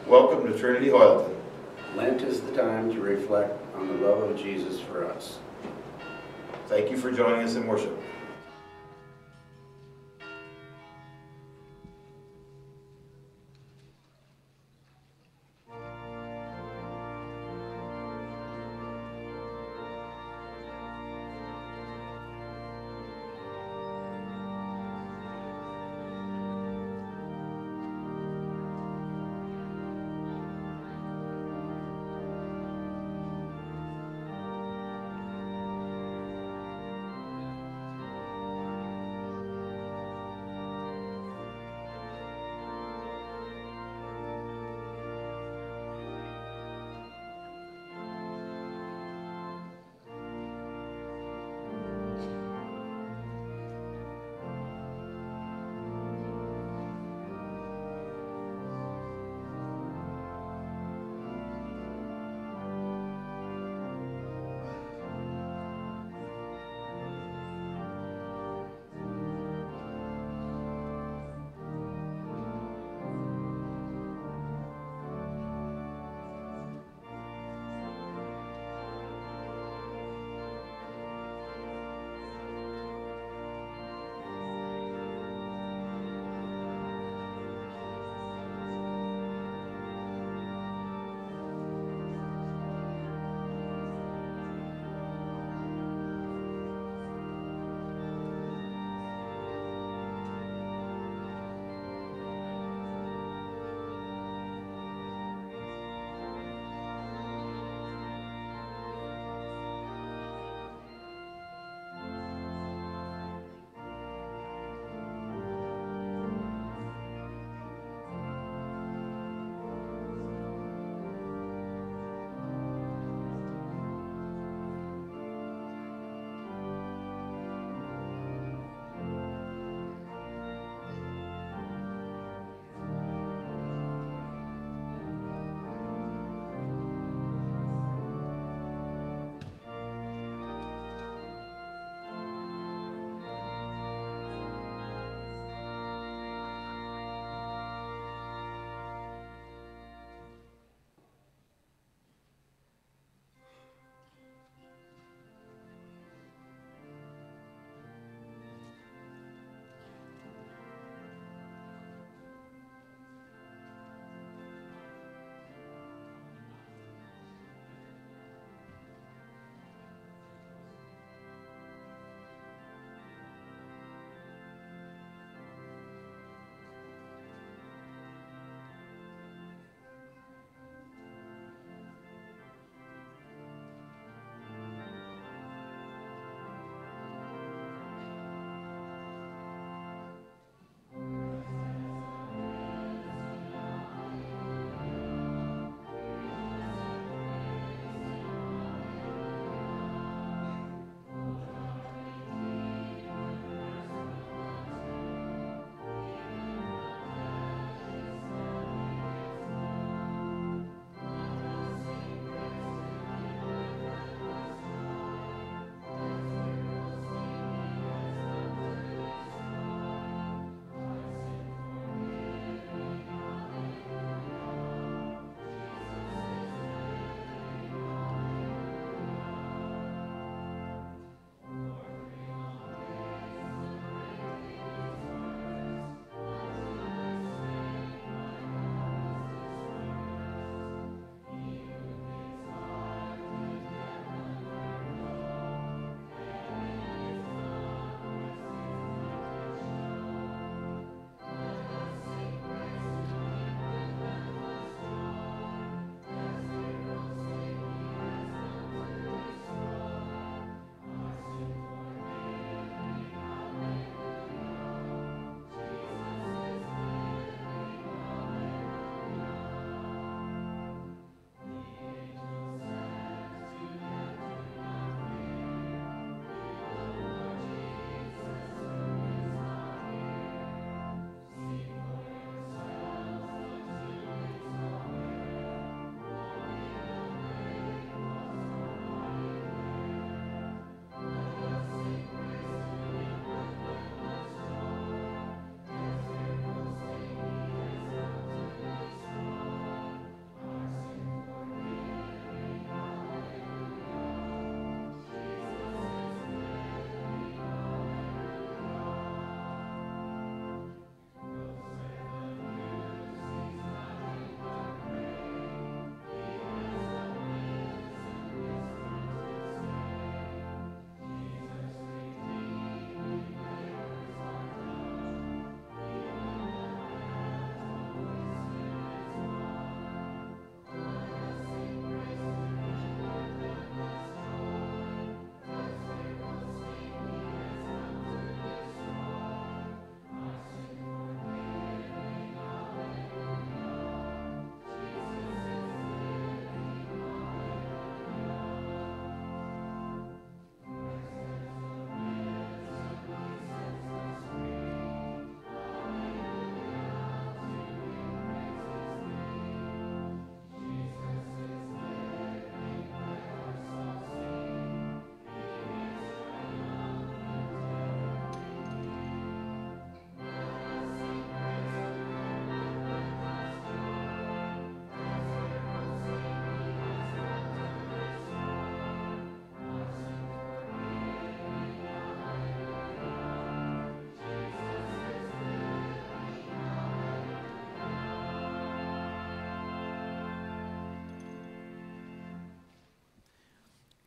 Welcome to Trinity Hoyleton. Lent is the time to reflect on the love of Jesus for us. Thank you for joining us in worship.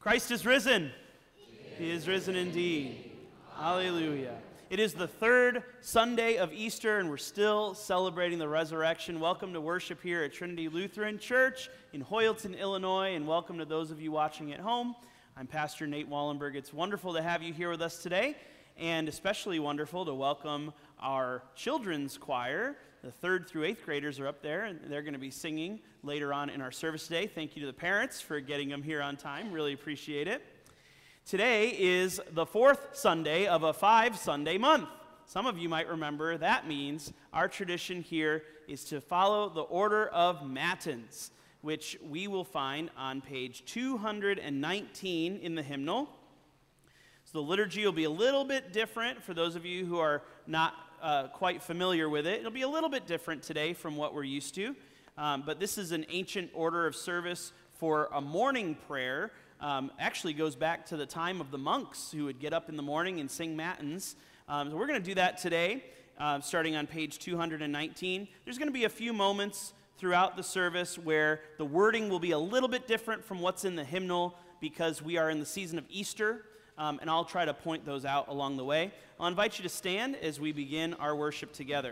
Christ is risen. He is risen indeed. Hallelujah. It is the third Sunday of Easter, and we're still celebrating the resurrection. Welcome to worship here at Trinity Lutheran Church in Hoyleton, Illinois, and welcome to those of you watching at home. I'm Pastor Nate Wallenberg. It's wonderful to have you here with us today, and especially wonderful to welcome our children's choir. The 3rd through 8th graders are up there, and they're going to be singing later on in our service today. Thank you to the parents for getting them here on time. Really appreciate it. Today is the 4th Sunday of a 5-Sunday month. Some of you might remember that means our tradition here is to follow the order of Matins, which we will find on page 219 in the hymnal. So the liturgy will be a little bit different for those of you who are not quite familiar with it. It'll be a little bit different today from what we're used to, but this is an ancient order of service for a morning prayer. Actually goes back to the time of the monks who would get up in the morning and sing matins. So we're going to do that today, starting on page 219. There's going to be a few moments throughout the service where the wording will be a little bit different from what's in the hymnal because we are in the season of Easter. And I'll try to point those out along the way. I'll invite you to stand as we begin our worship together.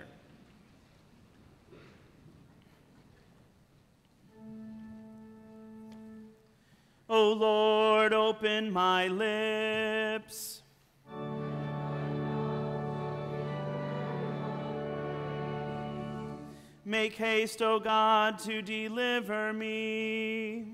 O Lord, open my lips. Make haste, O God, to deliver me.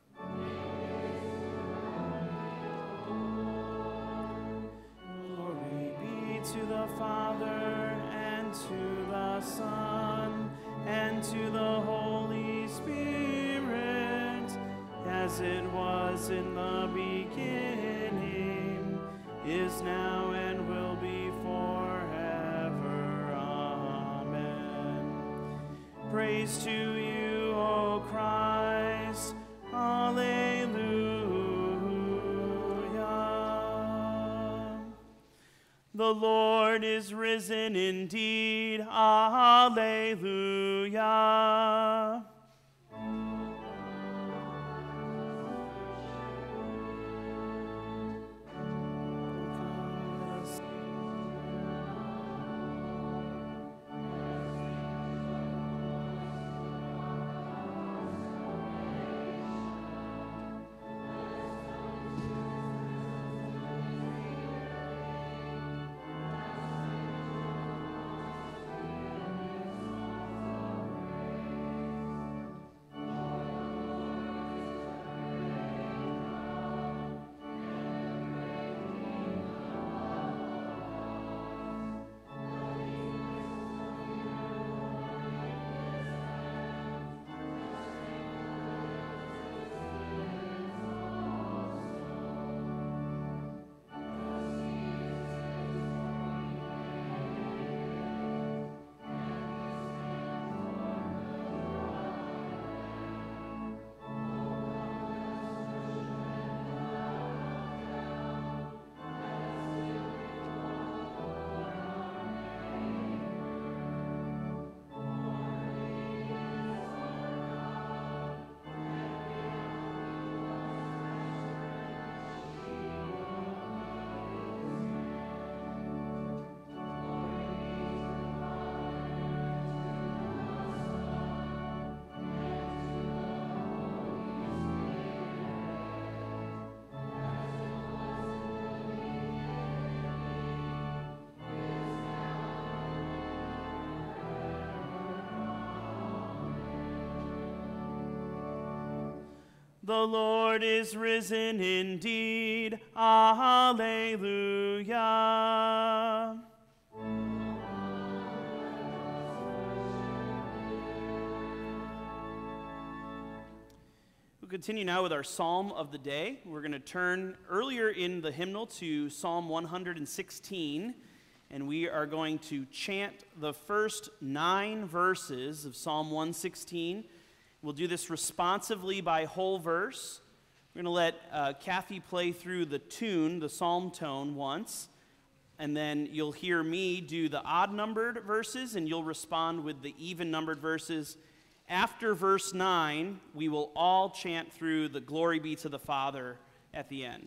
To the Father, and to the Son, and to the Holy Spirit, as it was in the beginning, is now, and will be forever. Amen. Praise to you, O Christ. Alleluia. The Lord is risen indeed. Alleluia. The Lord is risen indeed. Alleluia. We'll continue now with our psalm of the day. We're going to turn earlier in the hymnal to Psalm 116, and we are going to chant the first 9 verses of Psalm 116. We'll do this responsively by whole verse. We're going to let Kathy play through the tune, the psalm tone, once, and then you'll hear me do the odd-numbered verses, and you'll respond with the even-numbered verses. After verse 9, we will all chant through the Glory Be to the Father at the end.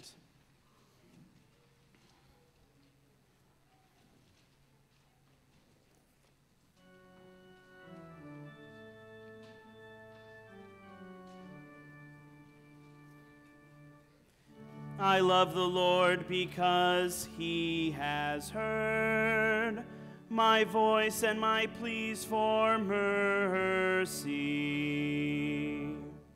I love the Lord because he has heard my voice and my pleas for mercy.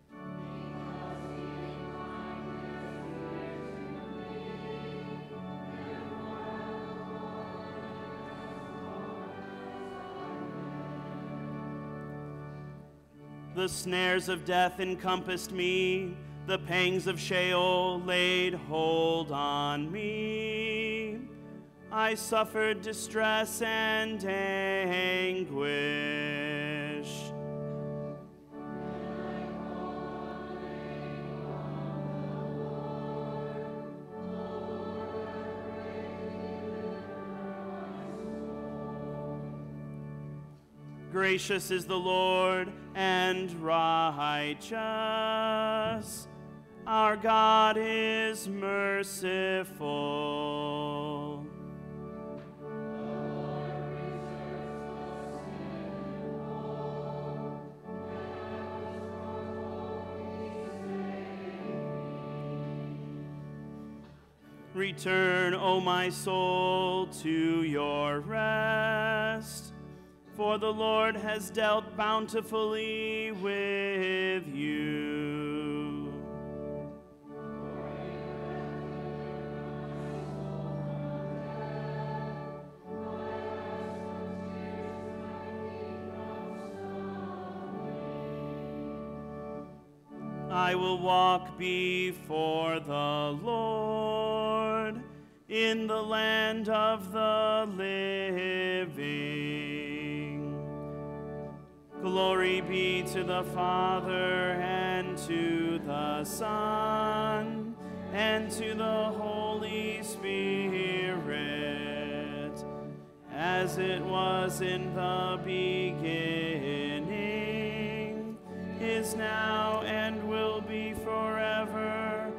The snares of death encompassed me. The pangs of Sheol laid hold on me. I suffered distress and anguish. Gracious is the Lord and righteous. Our God is merciful. Return, O my soul, to your rest, for the Lord has dealt bountifully with you. I will walk before the Lord in the land of the living. Glory be to the Father, and to the Son, and to the Holy Spirit, as it was in the beginning, is now, and will be forever.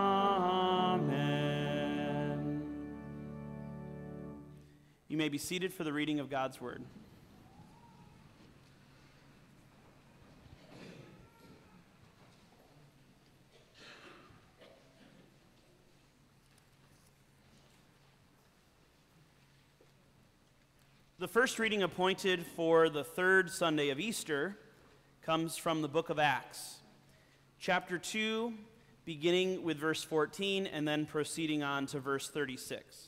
Amen. You may be seated for the reading of God's Word. The first reading appointed for the third Sunday of Easter comes from the book of Acts, chapter 2, beginning with verse 14 and then proceeding on to verse 36.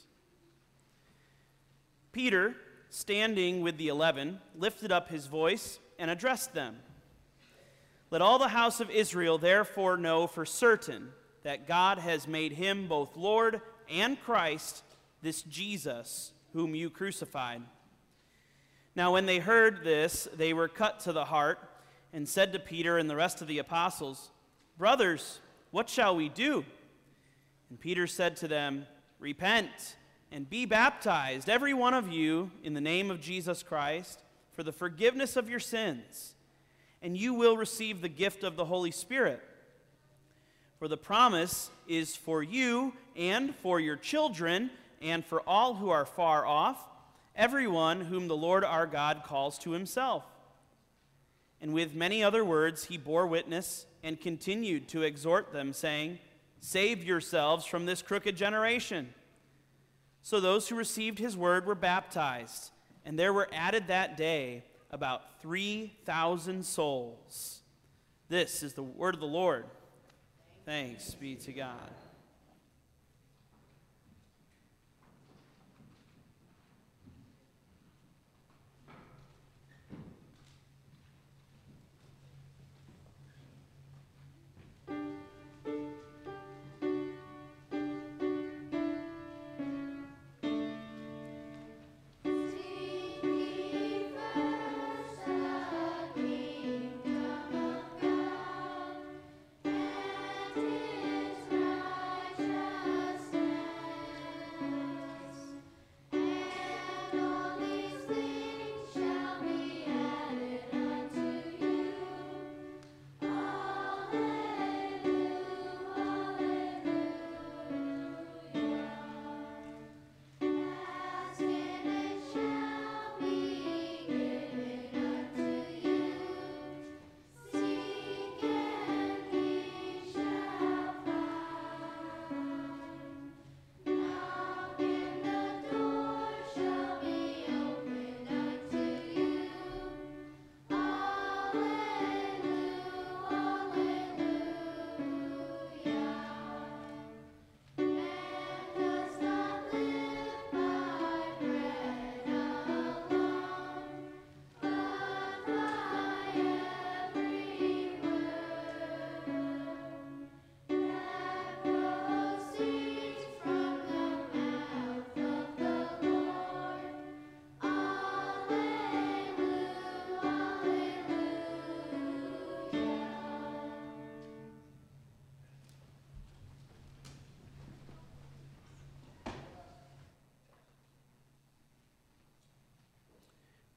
Peter, standing with the 11, lifted up his voice and addressed them. Let all the house of Israel therefore know for certain that God has made him both Lord and Christ, this Jesus whom you crucified. Now when they heard this, they were cut to the heart and said to Peter and the rest of the apostles, Brothers, what shall we do? And Peter said to them, Repent and be baptized, every one of you, in the name of Jesus Christ, for the forgiveness of your sins, and you will receive the gift of the Holy Spirit. For the promise is for you and for your children and for all who are far off, everyone whom the Lord our God calls to himself. And with many other words he bore witness and continued to exhort them, saying, Save yourselves from this crooked generation. So those who received his word were baptized, and there were added that day about 3,000 souls. This is the word of the Lord. Thanks be to God. Israel.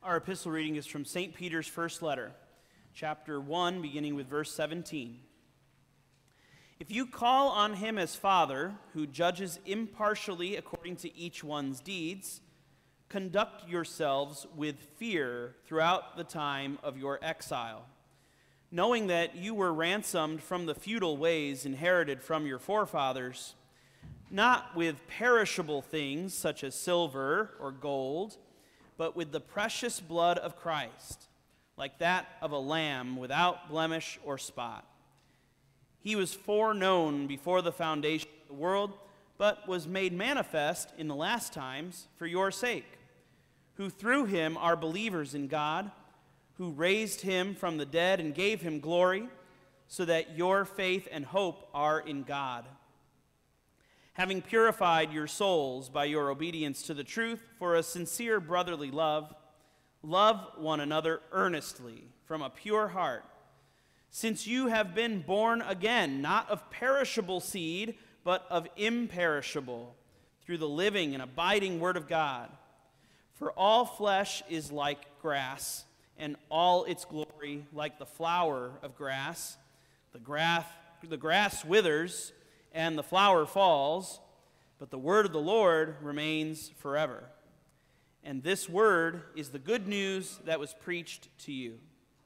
Our epistle reading is from St. Peter's first letter, chapter 1, beginning with verse 17. If you call on him as Father, who judges impartially according to each one's deeds, conduct yourselves with fear throughout the time of your exile, knowing that you were ransomed from the futile ways inherited from your forefathers, not with perishable things such as silver or gold, but with the precious blood of Christ, like that of a lamb without blemish or spot. He was foreknown before the foundation of the world, but was made manifest in the last times for your sake, who through him are believers in God, who raised him from the dead and gave him glory, so that your faith and hope are in God. Having purified your souls by your obedience to the truth for a sincere brotherly love, love one another earnestly from a pure heart, since you have been born again, not of perishable seed, but of imperishable, through the living and abiding Word of God. For all flesh is like grass, and all its glory like the flower of grass. The grass withers, and the flower falls, but the word of the Lord remains forever. And this word is the good news that was preached to you.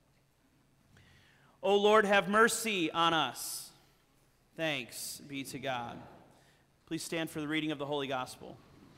O Lord, have mercy on us. Thanks be to God. Please stand for the reading of the Holy Gospel.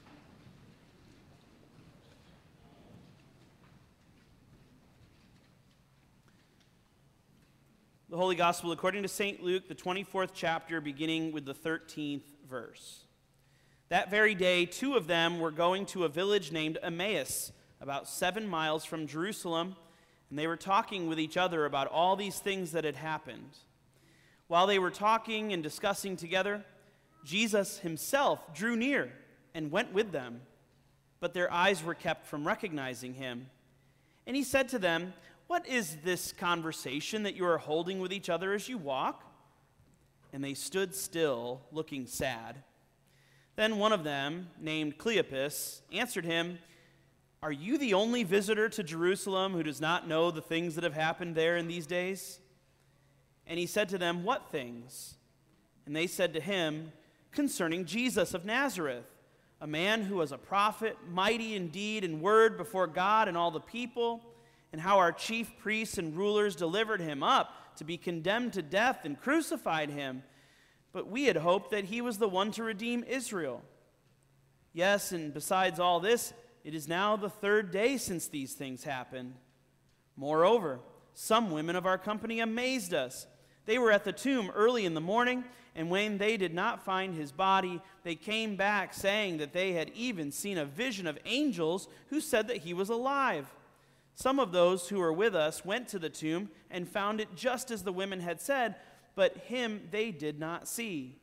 The Holy Gospel according to St. Luke, the 24th chapter, beginning with the 13th verse. That very day, two of them were going to a village named Emmaus, about 7 miles from Jerusalem, and they were talking with each other about all these things that had happened. While they were talking and discussing together, Jesus himself drew near and went with them, but their eyes were kept from recognizing him. And he said to them, "What is this conversation that you are holding with each other as you walk?" And they stood still, looking sad. Then one of them, named Cleopas, answered him, "Are you the only visitor to Jerusalem who does not know the things that have happened there in these days?" And he said to them, "What things?" And they said to him, "Concerning Jesus of Nazareth, a man who was a prophet, mighty in deed and word before God and all the people, and how our chief priests and rulers delivered him up to be condemned to death and crucified him. But we had hoped that he was the one to redeem Israel. Yes, and besides all this, it is now the 3rd day since these things happened. Moreover, some women of our company amazed us. They were at the tomb early in the morning, and when they did not find his body, they came back saying that they had even seen a vision of angels who said that he was alive. Some of those who were with us went to the tomb and found it just as the women had said, but him they did not see."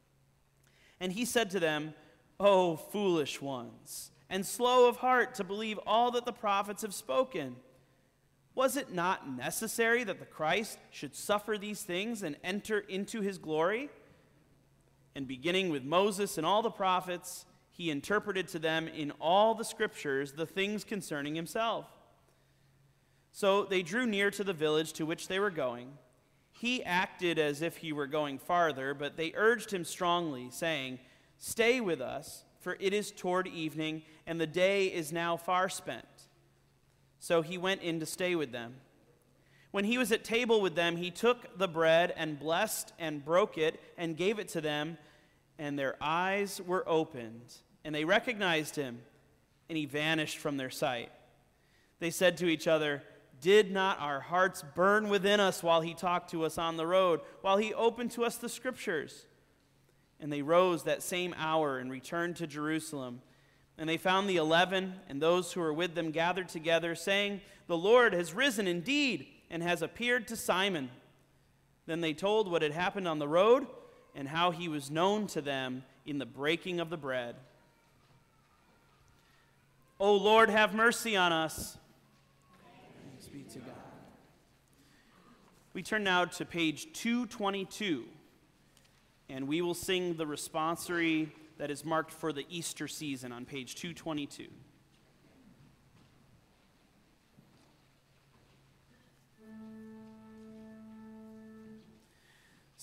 And he said to them, "O foolish ones, and slow of heart to believe all that the prophets have spoken. Was it not necessary that the Christ should suffer these things and enter into his glory?" And beginning with Moses and all the prophets, he interpreted to them in all the scriptures the things concerning himself. So they drew near to the village to which they were going. He acted as if he were going farther, but they urged him strongly, saying, "Stay with us, for it is toward evening, and the day is now far spent." So he went in to stay with them. When he was at table with them, he took the bread and blessed and broke it and gave it to them, and their eyes were opened, and they recognized him, and he vanished from their sight. They said to each other, "Did not our hearts burn within us while he talked to us on the road, while he opened to us the scriptures?" And they rose that same hour and returned to Jerusalem. And they found the 11 and those who were with them gathered together, saying, "The Lord has risen indeed and has appeared to Simon." Then they told what had happened on the road and how he was known to them in the breaking of the bread. O Lord, have mercy on us. Thanks be to God. We turn now to page 222, and we will sing the responsory that is marked for the Easter season on page 222.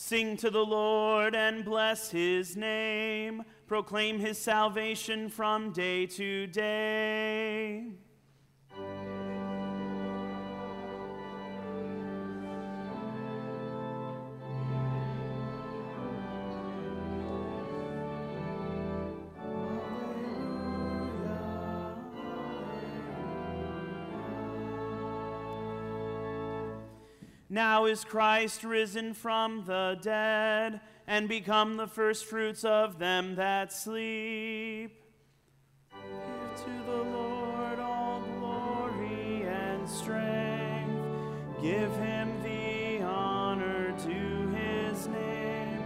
Sing to the Lord and bless his name. Proclaim his salvation from day to day. Now is Christ risen from the dead, and become the firstfruits of them that sleep. Give to the Lord all glory and strength. Give him the honor to his name.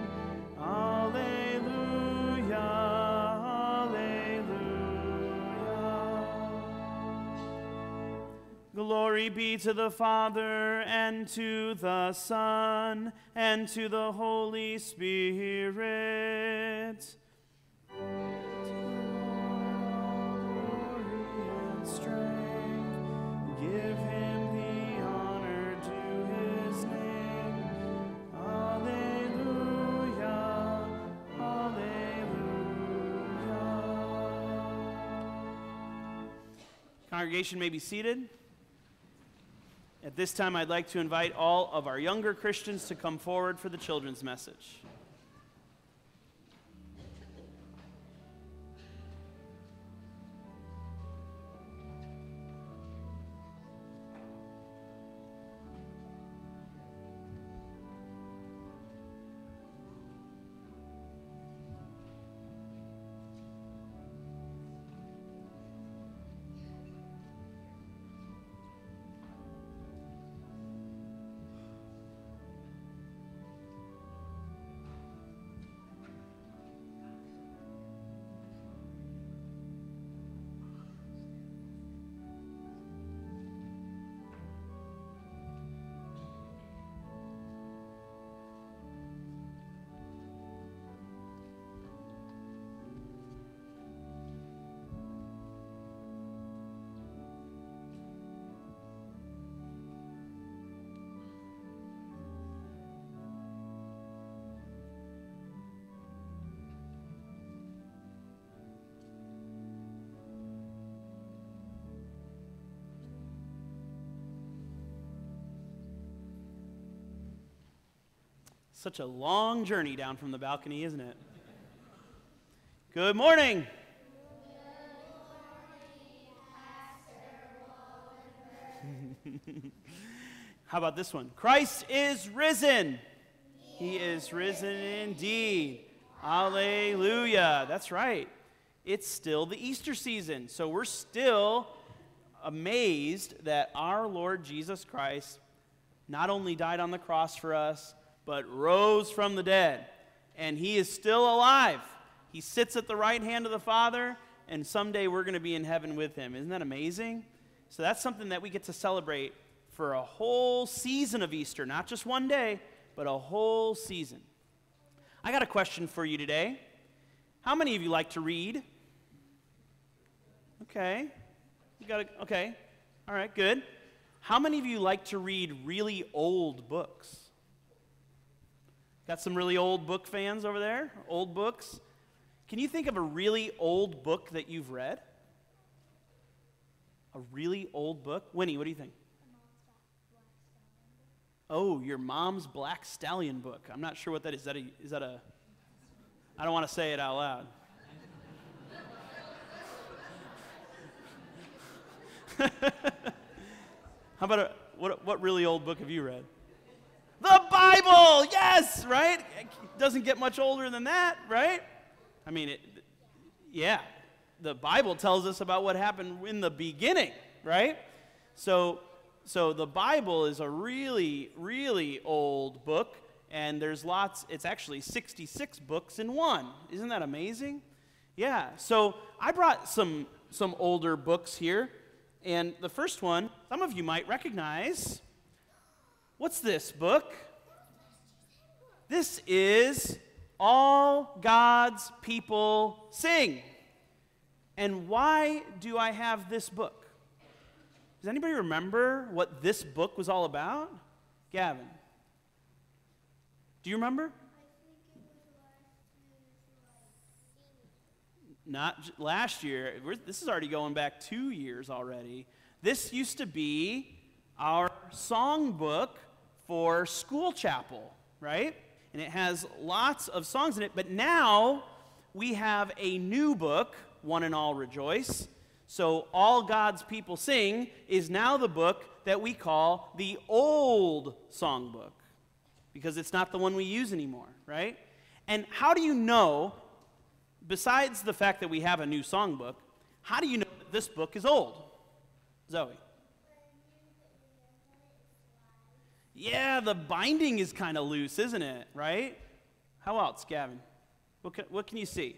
Alleluia, alleluia. Glory be to the Father, and to the Son, and to the Holy Spirit. To the Lord all glory and strength. Give him the honor to his name. Alleluia, alleluia. Congregation may be seated. At this time, I'd like to invite all of our younger Christians to come forward for the children's message. Such a long journey down from the balcony, isn't it? Good morning. How about this one? Christ is risen. He is risen indeed. Hallelujah. That's right. It's still the Easter season, so we're still amazed that our Lord Jesus Christ not only died on the cross for us, but rose from the dead. And he is still alive. He sits at the right hand of the Father, and someday we're going to be in heaven with him. Isn't that amazing? So that's something that we get to celebrate for a whole season of Easter, not just one day, but a whole season. I got a question for you today. How many of you like to read? Okay. Okay. All right, good. How many of you like to read really old books? Got some really old book fans over there? Old books? Can you think of a really old book that you've read? A really old book? Winnie, what do you think? Oh, your mom's Black Stallion book. I'm not sure what that is. Is that a I don't want to say it out loud. How about what really old book have you read? The Bible, yes, right? It doesn't get much older than that, right? I mean, yeah, the Bible tells us about what happened in the beginning, right? So the Bible is a really, really old book, and there's lots, it's actually 66 books in one. Isn't that amazing? Yeah, so I brought some older books here, and the first one, some of you might recognize. What's this book? This is All God's People Sing. And why do I have this book? Does anybody remember what this book was all about? Gavin. Do you remember? Not last year. This is already going back 2 years already. This used to be our songbook for school chapel, right? And it has lots of songs in it. But now we have a new book, One and All Rejoice. So All God's People Sing is now the book that we call the Old Songbook, because it's not the one we use anymore, right? And how do you know, besides the fact that we have a new songbook, how do you know that this book is old? Zoe? Yeah, the binding is kind of loose, isn't it, right? How else, Gavin? What can you see?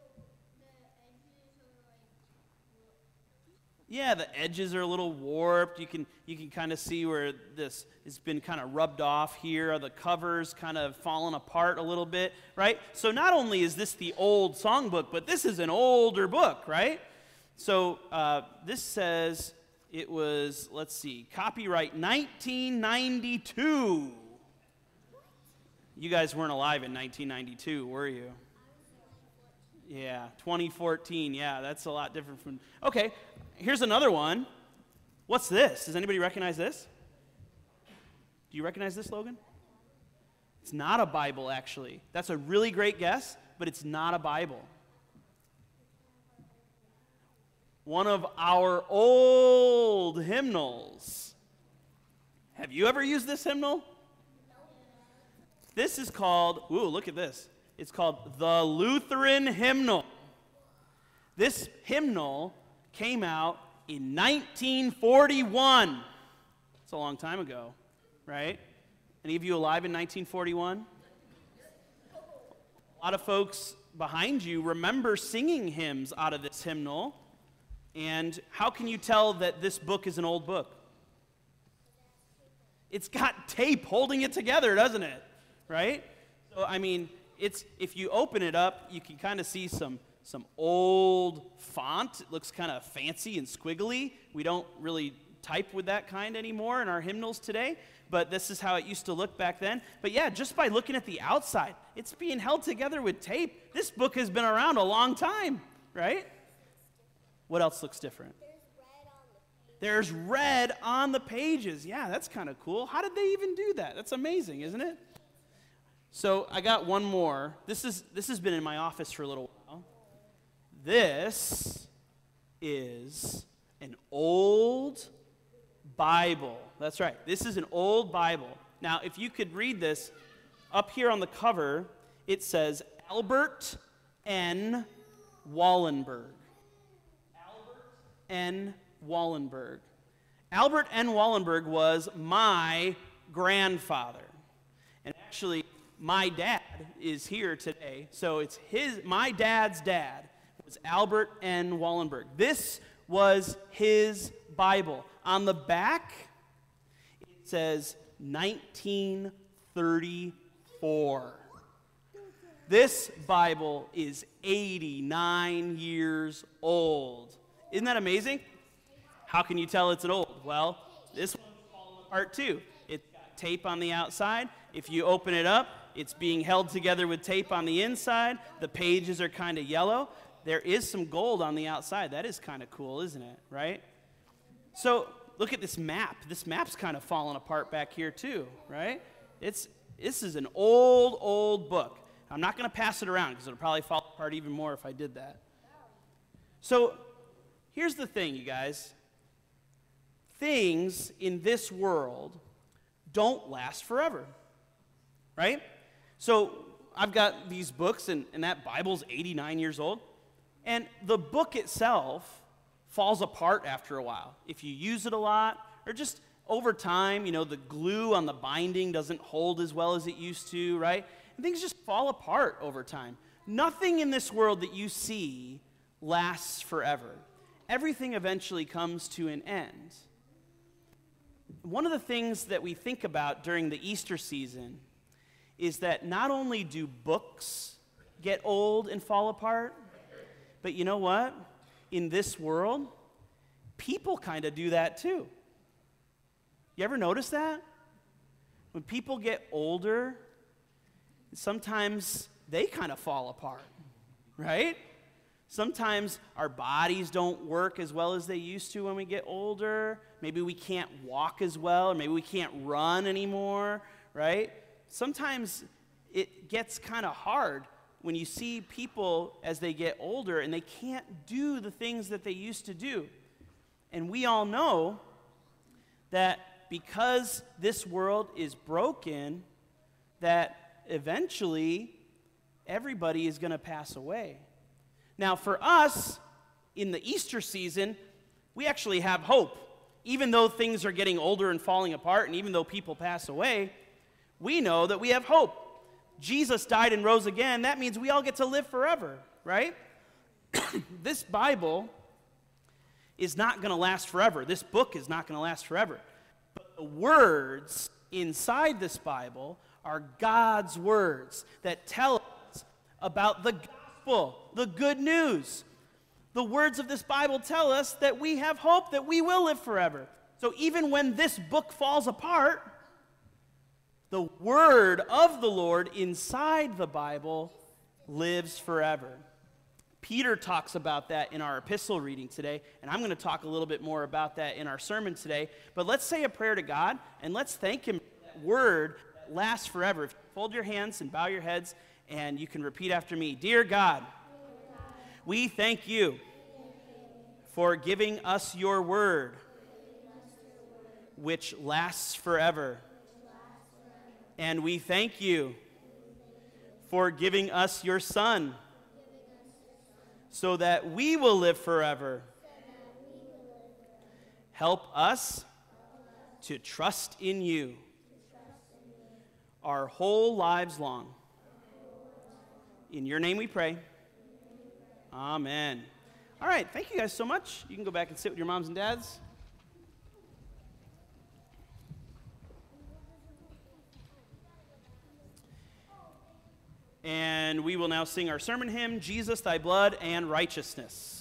Yeah, the edges are a little warped. You can kind of see where this has been kind of rubbed off here. The cover's kind of fallen apart a little bit, right? So not only is this the old songbook, but this is an older book, right? So this says it was, let's see, copyright 1992. You guys weren't alive in 1992, were you? Yeah, 2014. Yeah, that's a lot different from... Okay, here's another one. What's this? Does anybody recognize this? Do you recognize this, Logan? It's not a Bible, actually. That's a really great guess, but it's not a Bible. One of our old hymnals. Have you ever used this hymnal? This is called, ooh, look at this. It's called the Lutheran Hymnal. This hymnal came out in 1941. It's a long time ago, right? Any of you alive in 1941? A lot of folks behind you remember singing hymns out of this hymnal. And how can you tell that this book is an old book? It's got tape holding it together, doesn't it? Right? So, I mean, if you open it up, you can kind of see some old font. It looks kind of fancy and squiggly. We don't really type with that kind anymore in our hymnals today, but this is how it used to look back then. But yeah, just by looking at the outside, it's being held together with tape. This book has been around a long time, right? What else looks different? There's red on the pages. Yeah, that's kind of cool. How did they even do that? That's amazing, isn't it? So I got one more. This has been in my office for a little while. This is an old Bible. That's right. This is an old Bible. Now, if you could read this, up here on the cover, it says Albert N. Wallenberg. Albert N. Wallenberg. Albert N. Wallenberg was my grandfather. And actually, my dad is here today. So it's my dad's dad was Albert N. Wallenberg. This was his Bible. On the back, it says 1934. This Bible is 89 years old. Isn't that amazing? How can you tell it's an old? Well, this one's falling apart too. It's got tape on the outside. If you open it up, it's being held together with tape on the inside. The pages are kind of yellow. There is some gold on the outside. That is kind of cool, isn't it? Right? So look at this map. This map's kind of falling apart back here too, right? This is an old book. I'm not going to pass it around because it'll probably fall apart even more if I did that. So here's the thing, you guys. Things in this world don't last forever, right? So I've got these books, and that Bible's 89 years old, and the book itself falls apart after a while. If you use it a lot, or just over time, the glue on the binding doesn't hold as well as it used to, right? And things just fall apart over time. Nothing in this world that you see lasts forever. Everything eventually comes to an end. One of the things that we think about during the Easter season is that not only do books get old and fall apart, but you know what? In this world, people kind of do that too. You ever notice that? When people get older, sometimes they kind of fall apart, right? Sometimes our bodies don't work as well as they used to when we get older. Maybe we can't walk as well, or maybe we can't run anymore, right? Sometimes it gets kind of hard when you see people as they get older and they can't do the things that they used to do. And we all know that because this world is broken, that eventually everybody is going to pass away. Now, for us, in the Easter season, we actually have hope. Even though things are getting older and falling apart, and even though people pass away, we know that we have hope. Jesus died and rose again. That means we all get to live forever, right? This Bible is not going to last forever. This book is not going to last forever. But the words inside this Bible are God's words that tell us about the gospel, the good news. The words of this Bible tell us that we have hope, that we will live forever. So even when this book falls apart, the word of the Lord inside the Bible lives forever. Peter talks about that in our epistle reading today, and I'm going to talk a little bit more about that in our sermon today. But let's say a prayer to God, and let's thank Him for that word that lasts forever. Fold your hands and bow your heads, and you can repeat after me. Dear God, we thank you for giving us your word, which lasts forever. And we thank you for giving us your Son, so that we will live forever. Help us to trust in you our whole lives long. In your name we pray. Amen. All right, thank you guys so much. You can go back and sit with your moms and dads. And we will now sing our sermon hymn, Jesus, Thy Blood and Righteousness.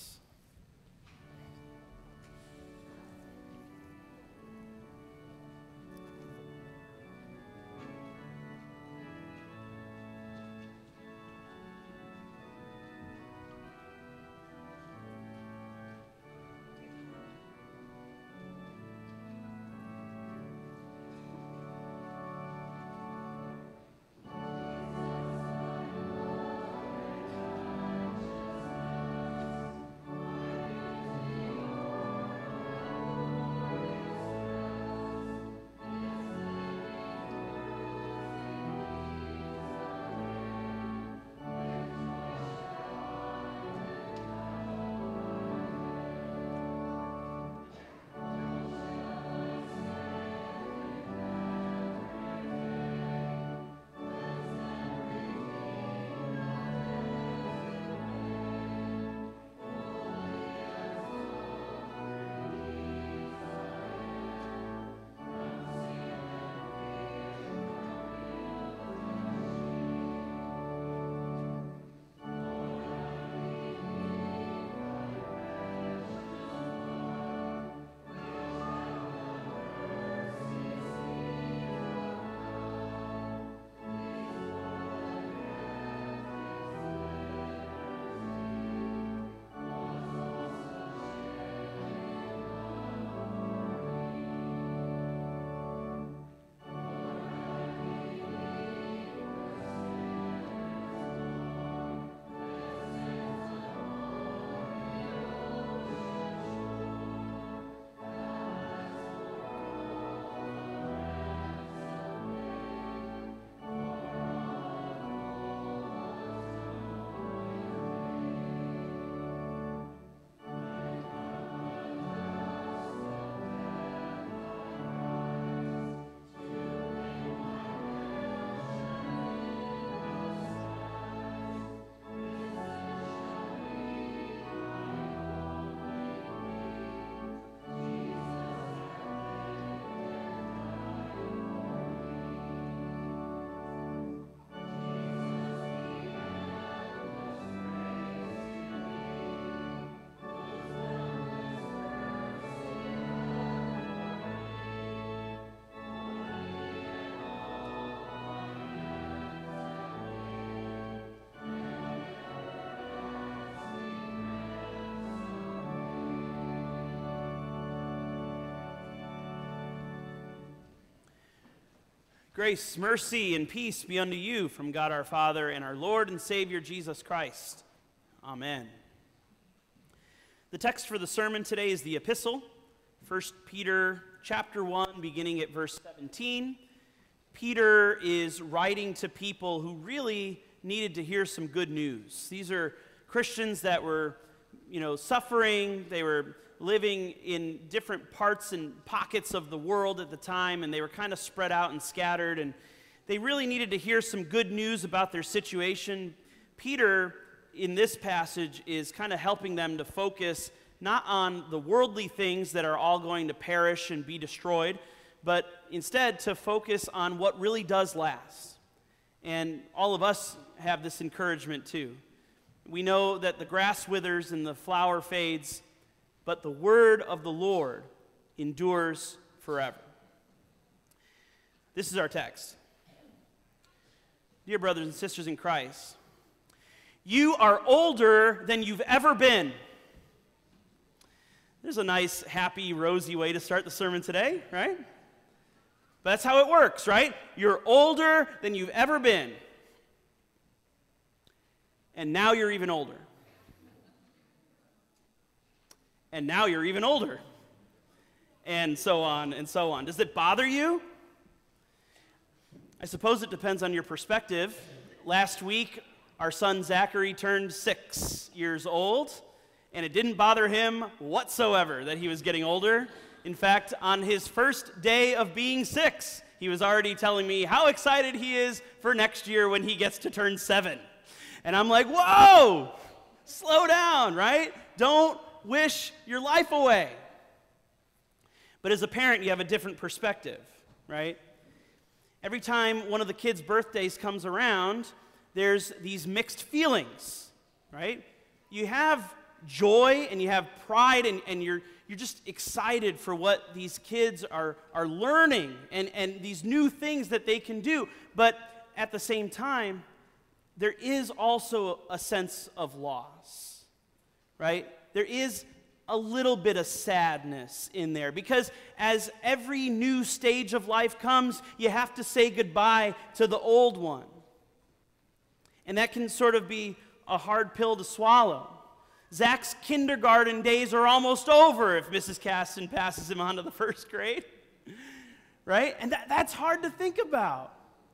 Grace, mercy, and peace be unto you from God our Father and our Lord and Savior Jesus Christ. Amen. The text for the sermon today is the epistle, 1 Peter chapter 1, beginning at verse 17. Peter is writing to people who really needed to hear some good news. These are Christians that were, suffering. They were living in different parts and pockets of the world at the time, and they were kind of spread out and scattered, and they really needed to hear some good news about their situation. Peter, in this passage, is kind of helping them to focus not on the worldly things that are all going to perish and be destroyed, but instead to focus on what really does last. And all of us have this encouragement too. We know that the grass withers and the flower fades, but the word of the Lord endures forever. This is our text. Dear brothers and sisters in Christ, you are older than you've ever been. There's a nice, happy, rosy way to start the sermon today, right? But that's how it works, right? You're older than you've ever been. And now you're even older. And now you're even older. And so on and so on. Does it bother you? I suppose it depends on your perspective. Last week, our son Zachary turned 6 years old, and it didn't bother him whatsoever that he was getting older. In fact, on his first day of being 6, he was already telling me how excited he is for next year when he gets to turn 7. And I'm like, whoa, slow down, right? Don't wish your life away. But as a parent, you have a different perspective, right? Every time one of the kids' birthdays comes around, there's these mixed feelings, right? You have joy and you have pride and you're just excited for what these kids are learning and these new things that they can do. But at the same time, there is also a sense of loss, right? There is a little bit of sadness in there because as every new stage of life comes, you have to say goodbye to the old one. And that can sort of be a hard pill to swallow. Zach's kindergarten days are almost over if Mrs. Caston passes him on to the first grade, right? And that's hard to think about.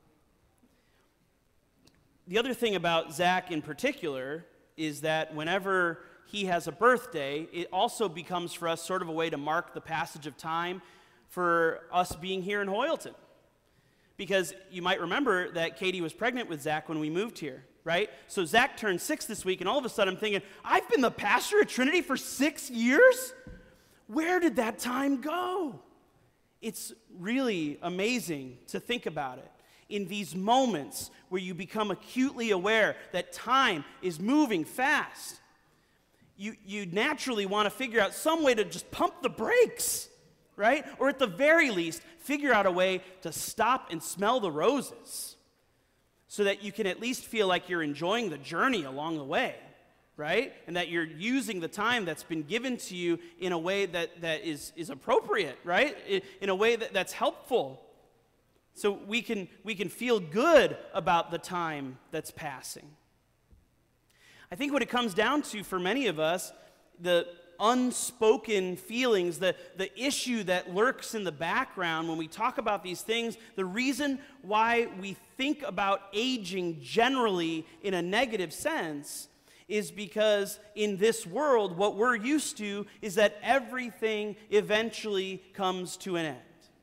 The other thing about Zach in particular is that whenever he has a birthday, it also becomes for us sort of a way to mark the passage of time for us being here in Hoyleton. Because you might remember that Katie was pregnant with Zach when we moved here, right? So Zach turned 6 this week, and all of a sudden I'm thinking, I've been the pastor at Trinity for 6 years? Where did that time go? It's really amazing to think about it. In these moments where you become acutely aware that time is moving fast, you naturally want to figure out some way to just pump the brakes, right? Or at the very least, figure out a way to stop and smell the roses so that you can at least feel like you're enjoying the journey along the way, right? And that you're using the time that's been given to you in a way that is appropriate, right? In a way that's helpful. So we can feel good about the time that's passing. I think what it comes down to for many of us, the unspoken feelings, the issue that lurks in the background when we talk about these things, the reason why we think about aging generally in a negative sense is because in this world, what we're used to is that everything eventually comes to an end.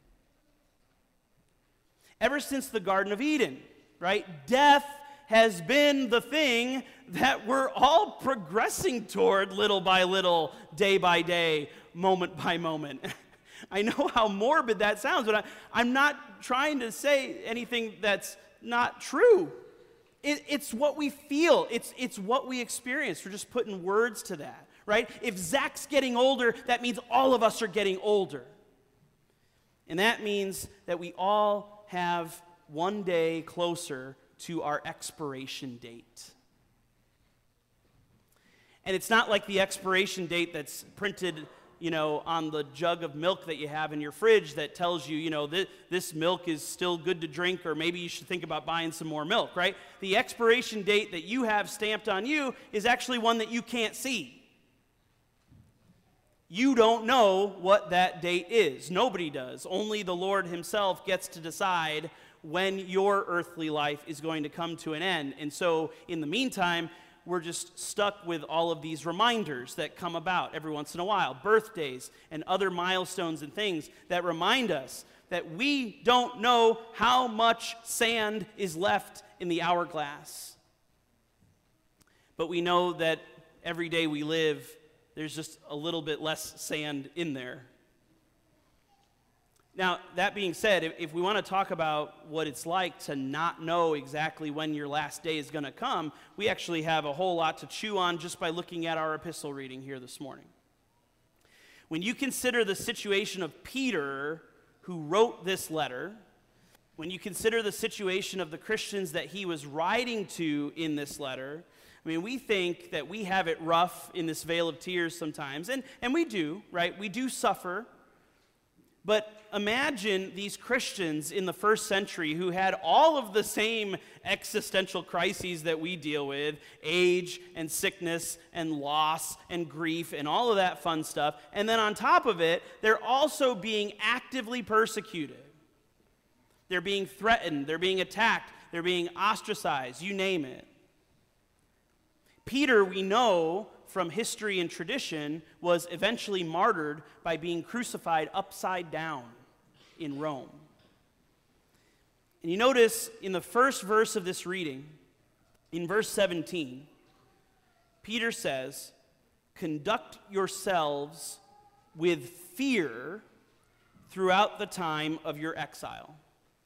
Ever since the Garden of Eden, right? Death has been the thing that we're all progressing toward little by little, day by day, moment by moment. I know how morbid that sounds, but I'm not trying to say anything that's not true. It's what we feel. It's what we experience. We're just putting words to that, right? If Zach's getting older, that means all of us are getting older. And that means that we all have one day closer to our expiration date. And it's not like the expiration date that's printed, on the jug of milk that you have in your fridge that tells you, this milk is still good to drink, or maybe you should think about buying some more milk, right? The expiration date that you have stamped on you is actually one that you can't see. You don't know what that date is. Nobody does. Only the Lord himself gets to decide when your earthly life is going to come to an end. And so, in the meantime, we're just stuck with all of these reminders that come about every once in a while, birthdays and other milestones and things that remind us that we don't know how much sand is left in the hourglass. But we know that every day we live, there's just a little bit less sand in there. Now, that being said, if we want to talk about what it's like to not know exactly when your last day is going to come, we actually have a whole lot to chew on just by looking at our epistle reading here this morning. When you consider the situation of Peter, who wrote this letter, when you consider the situation of the Christians that he was writing to in this letter, we think that we have it rough in this vale of tears sometimes, and we do, right? We do suffer. But imagine these Christians in the first century who had all of the same existential crises that we deal with, age and sickness and loss and grief and all of that fun stuff. And then on top of it, they're also being actively persecuted. They're being threatened, they're being attacked, they're being ostracized, you name it. Peter, we know from history and tradition, was eventually martyred by being crucified upside down in Rome. And you notice in the first verse of this reading, in verse 17, Peter says, "Conduct yourselves with fear throughout the time of your exile."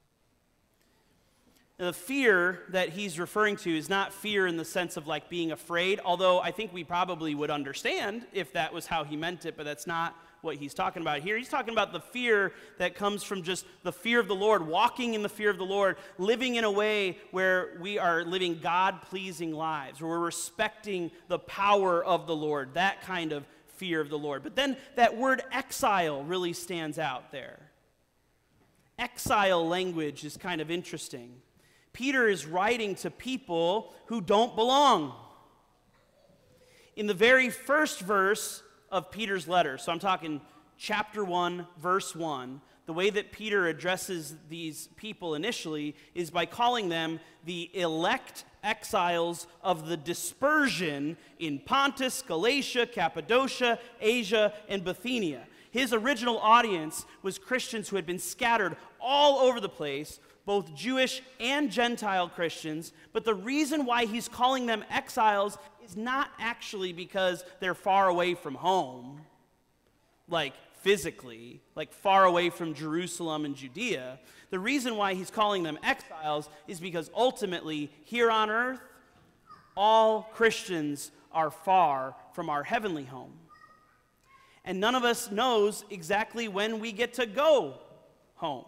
Now, the fear that he's referring to is not fear in the sense of like being afraid, although I think we probably would understand if that was how he meant it, but that's not what he's talking about here. He's talking about the fear that comes from just the fear of the Lord, walking in the fear of the Lord, living in a way where we are living God-pleasing lives, where we're respecting the power of the Lord, that kind of fear of the Lord. But then that word exile really stands out there. Exile language is kind of interesting. Peter is writing to people who don't belong. In the very first verse of Peter's letter, so I'm talking chapter 1, verse 1, the way that Peter addresses these people initially is by calling them the elect exiles of the dispersion in Pontus, Galatia, Cappadocia, Asia, and Bithynia. His original audience was Christians who had been scattered all over the place, both Jewish and Gentile Christians, but the reason why he's calling them exiles is not actually because they're far away from home, like physically, like far away from Jerusalem and Judea. The reason why he's calling them exiles is because ultimately, here on earth, all Christians are far from our heavenly home. And none of us knows exactly when we get to go home.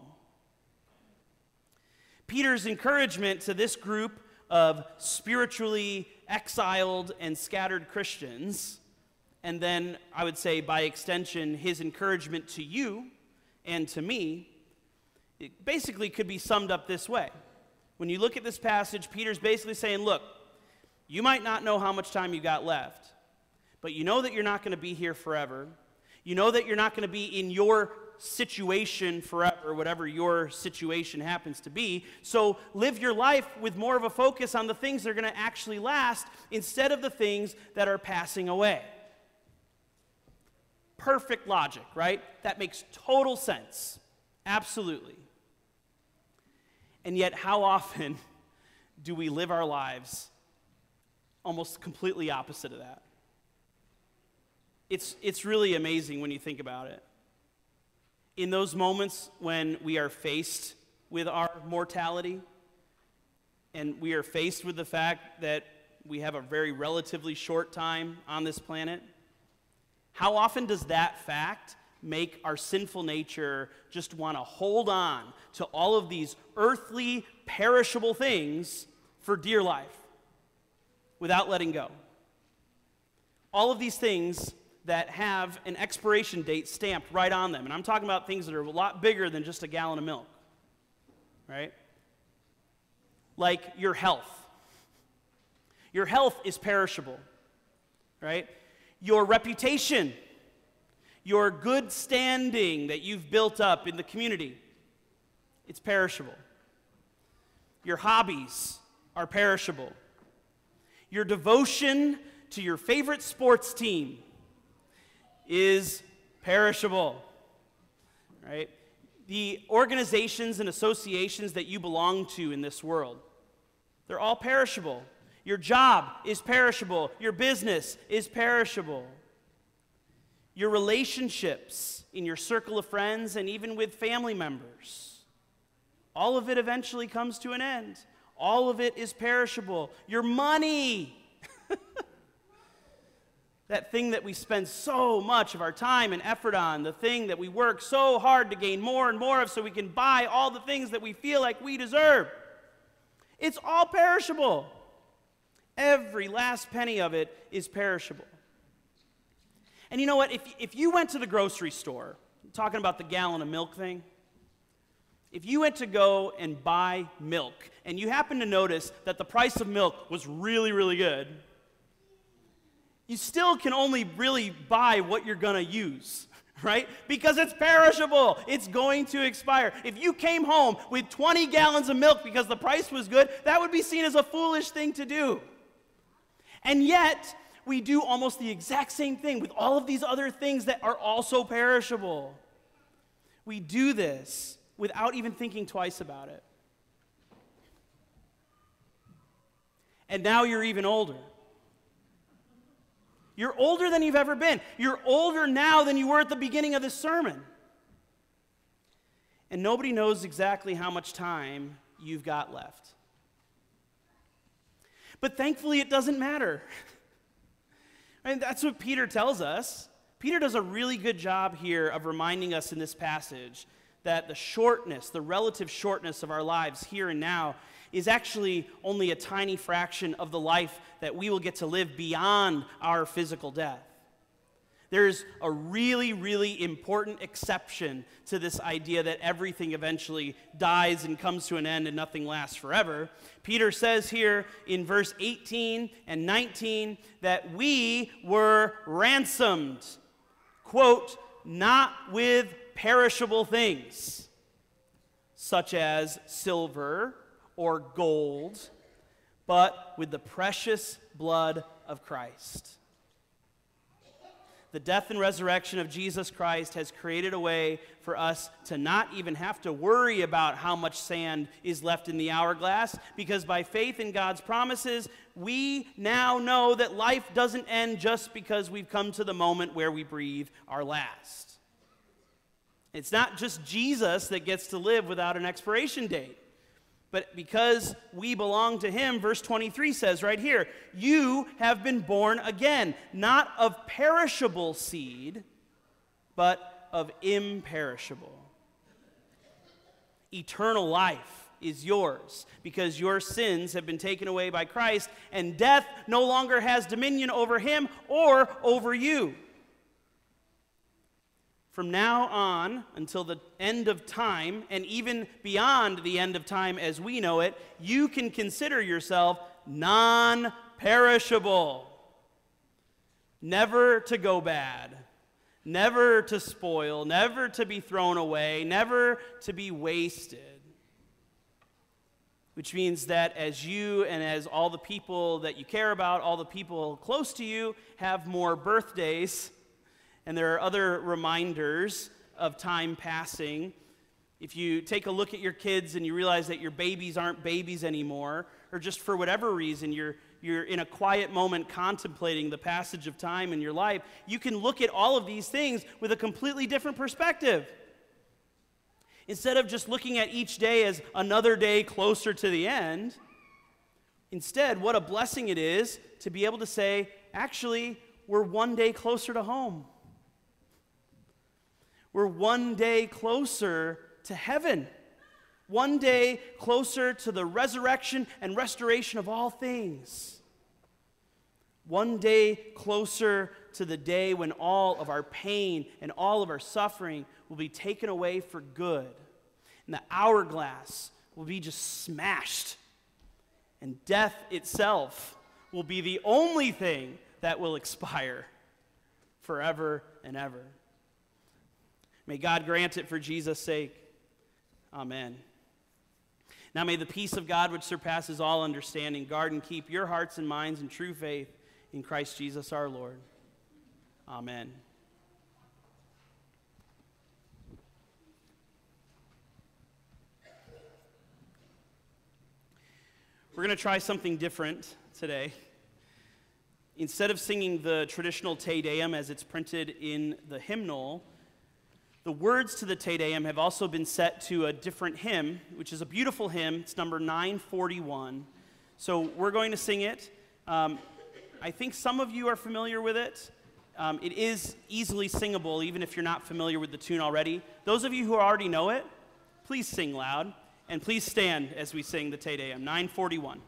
Peter's encouragement to this group of spiritually exiled and scattered Christians, and then I would say by extension his encouragement to you and to me, it basically could be summed up this way. When you look at this passage, Peter's basically saying, look, you might not know how much time you got left, but you know that you're not going to be here forever. You know that you're not going to be in your situation forever, whatever your situation happens to be. So live your life with more of a focus on the things that are going to actually last instead of the things that are passing away. Perfect logic, right? That makes total sense. Absolutely. And yet, how often do we live our lives almost completely opposite of that? It's really amazing when you think about it. In those moments when we are faced with our mortality, and we are faced with the fact that we have a very relatively short time on this planet, how often does that fact make our sinful nature just want to hold on to all of these earthly, perishable things for dear life without letting go? All of these things that have an expiration date stamped right on them. And I'm talking about things that are a lot bigger than just a gallon of milk, right? Like your health. Your health is perishable, right? Your reputation, your good standing that you've built up in the community, it's perishable. Your hobbies are perishable. Your devotion to your favorite sports team is perishable, right? The organizations and associations that you belong to in this world, they're all perishable. Your job is perishable. Your business is perishable. Your relationships in your circle of friends and even with family members, all of it eventually comes to an end. All of it is perishable. Your money, that thing that we spend so much of our time and effort on, the thing that we work so hard to gain more and more of so we can buy all the things that we feel like we deserve. It's all perishable. Every last penny of it is perishable. And you know what? If you went to the grocery store, talking about the gallon of milk thing, if you went to go and buy milk and you happen to notice that the price of milk was really, really good, you still can only really buy what you're going to use, right? Because it's perishable. It's going to expire. If you came home with 20 gallons of milk because the price was good, that would be seen as a foolish thing to do. And yet, we do almost the exact same thing with all of these other things that are also perishable. We do this without even thinking twice about it. And now you're even older. You're older than you've ever been. You're older now than you were at the beginning of this sermon. And nobody knows exactly how much time you've got left. But thankfully, it doesn't matter. And that's what Peter tells us. Peter does a really good job here of reminding us in this passage that the shortness, the relative shortness of our lives here and now is actually only a tiny fraction of the life that we will get to live beyond our physical death. There's a really, really important exception to this idea that everything eventually dies and comes to an end and nothing lasts forever. Peter says here in verse 18 and 19 that we were ransomed, quote, not with perishable things, such as silver or gold, but with the precious blood of Christ. The death and resurrection of Jesus Christ has created a way for us to not even have to worry about how much sand is left in the hourglass, because by faith in God's promises, we now know that life doesn't end just because we've come to the moment where we breathe our last. It's not just Jesus that gets to live without an expiration date. But because we belong to him, verse 23 says right here, you have been born again, not of perishable seed, but of imperishable. Eternal life is yours because your sins have been taken away by Christ, and death no longer has dominion over him or over you. From now on until the end of time, and even beyond the end of time as we know it, you can consider yourself non-perishable. Never to go bad, never to spoil, never to be thrown away, never to be wasted. Which means that as you and as all the people that you care about, all the people close to you have more birthdays, and there are other reminders of time passing. If you take a look at your kids and you realize that your babies aren't babies anymore, or just for whatever reason you're in a quiet moment contemplating the passage of time in your life, you can look at all of these things with a completely different perspective. Instead of just looking at each day as another day closer to the end, instead, what a blessing it is to be able to say, actually, we're one day closer to home. We're one day closer to heaven, one day closer to the resurrection and restoration of all things, one day closer to the day when all of our pain and all of our suffering will be taken away for good. And the hourglass will be just smashed. And death itself will be the only thing that will expire forever and ever. May God grant it for Jesus' sake. Amen. Now may the peace of God, which surpasses all understanding, guard and keep your hearts and minds in true faith in Christ Jesus our Lord. Amen. We're going to try something different today. Instead of singing the traditional Te Deum as it's printed in the hymnal, the words to the Te Deum have also been set to a different hymn, which is a beautiful hymn. It's number 941. So we're going to sing it. I think some of you are familiar with it. It is easily singable, even if you're not familiar with the tune already. Those of you who already know it, please sing loud, and please stand as we sing the Te Deum. 941.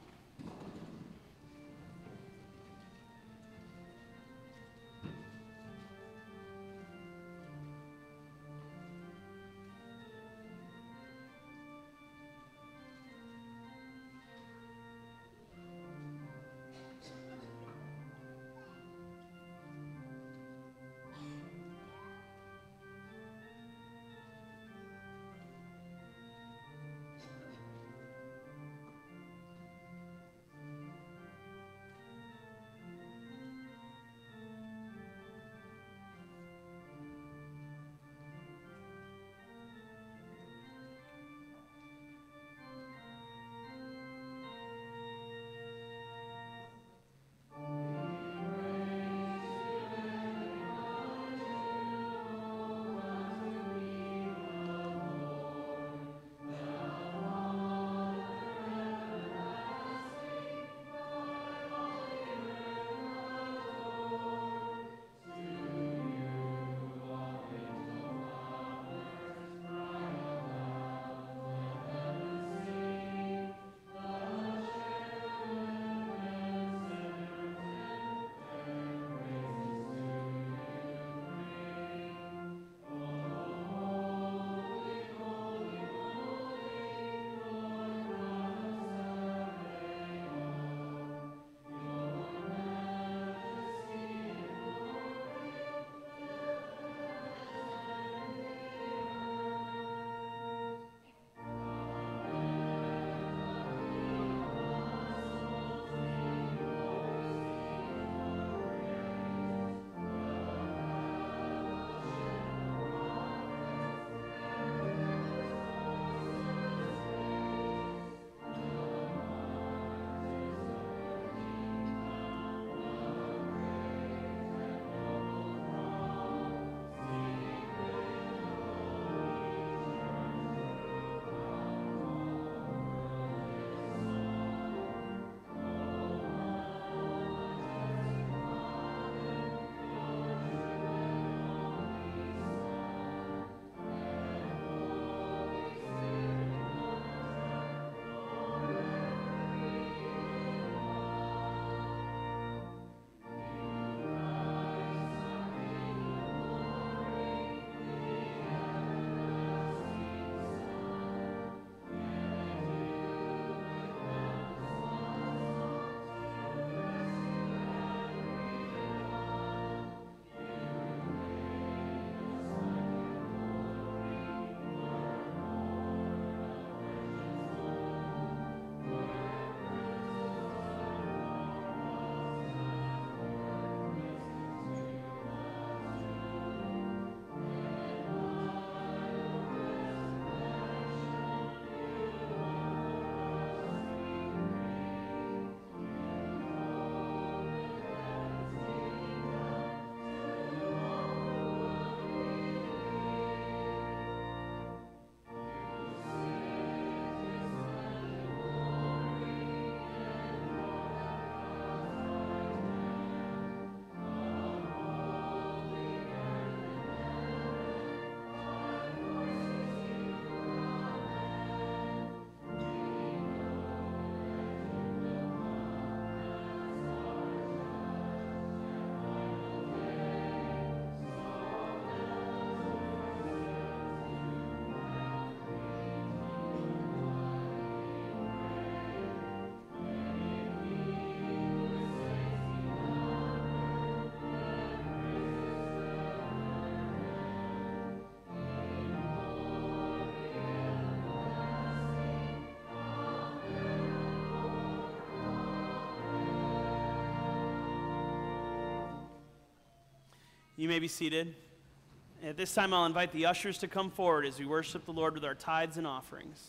You may be seated. At this time, I'll invite the ushers to come forward as we worship the Lord with our tithes and offerings.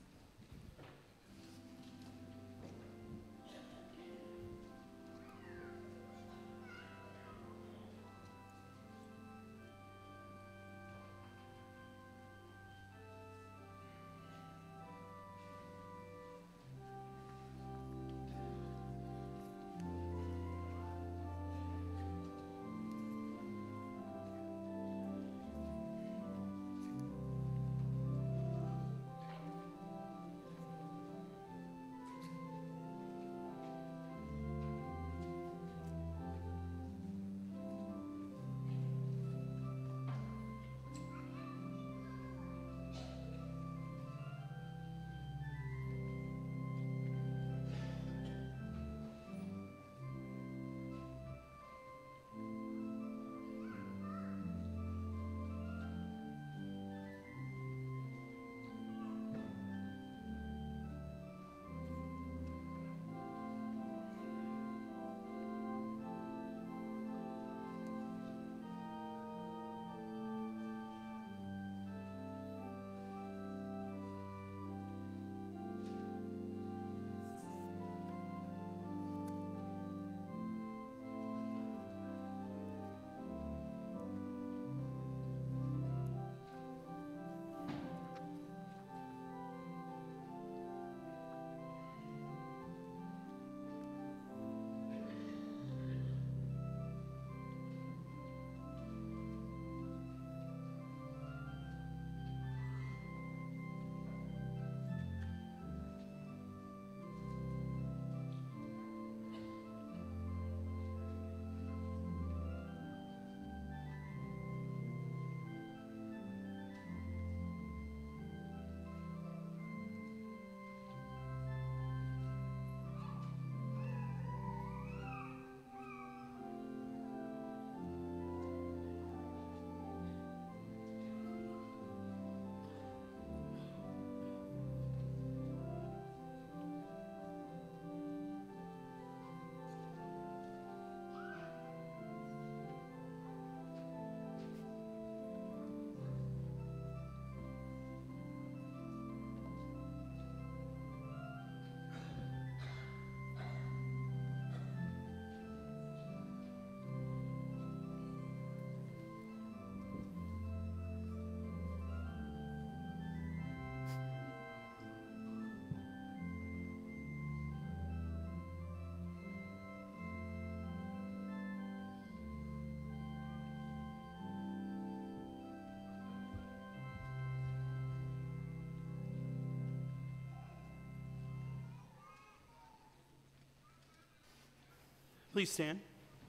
Please stand.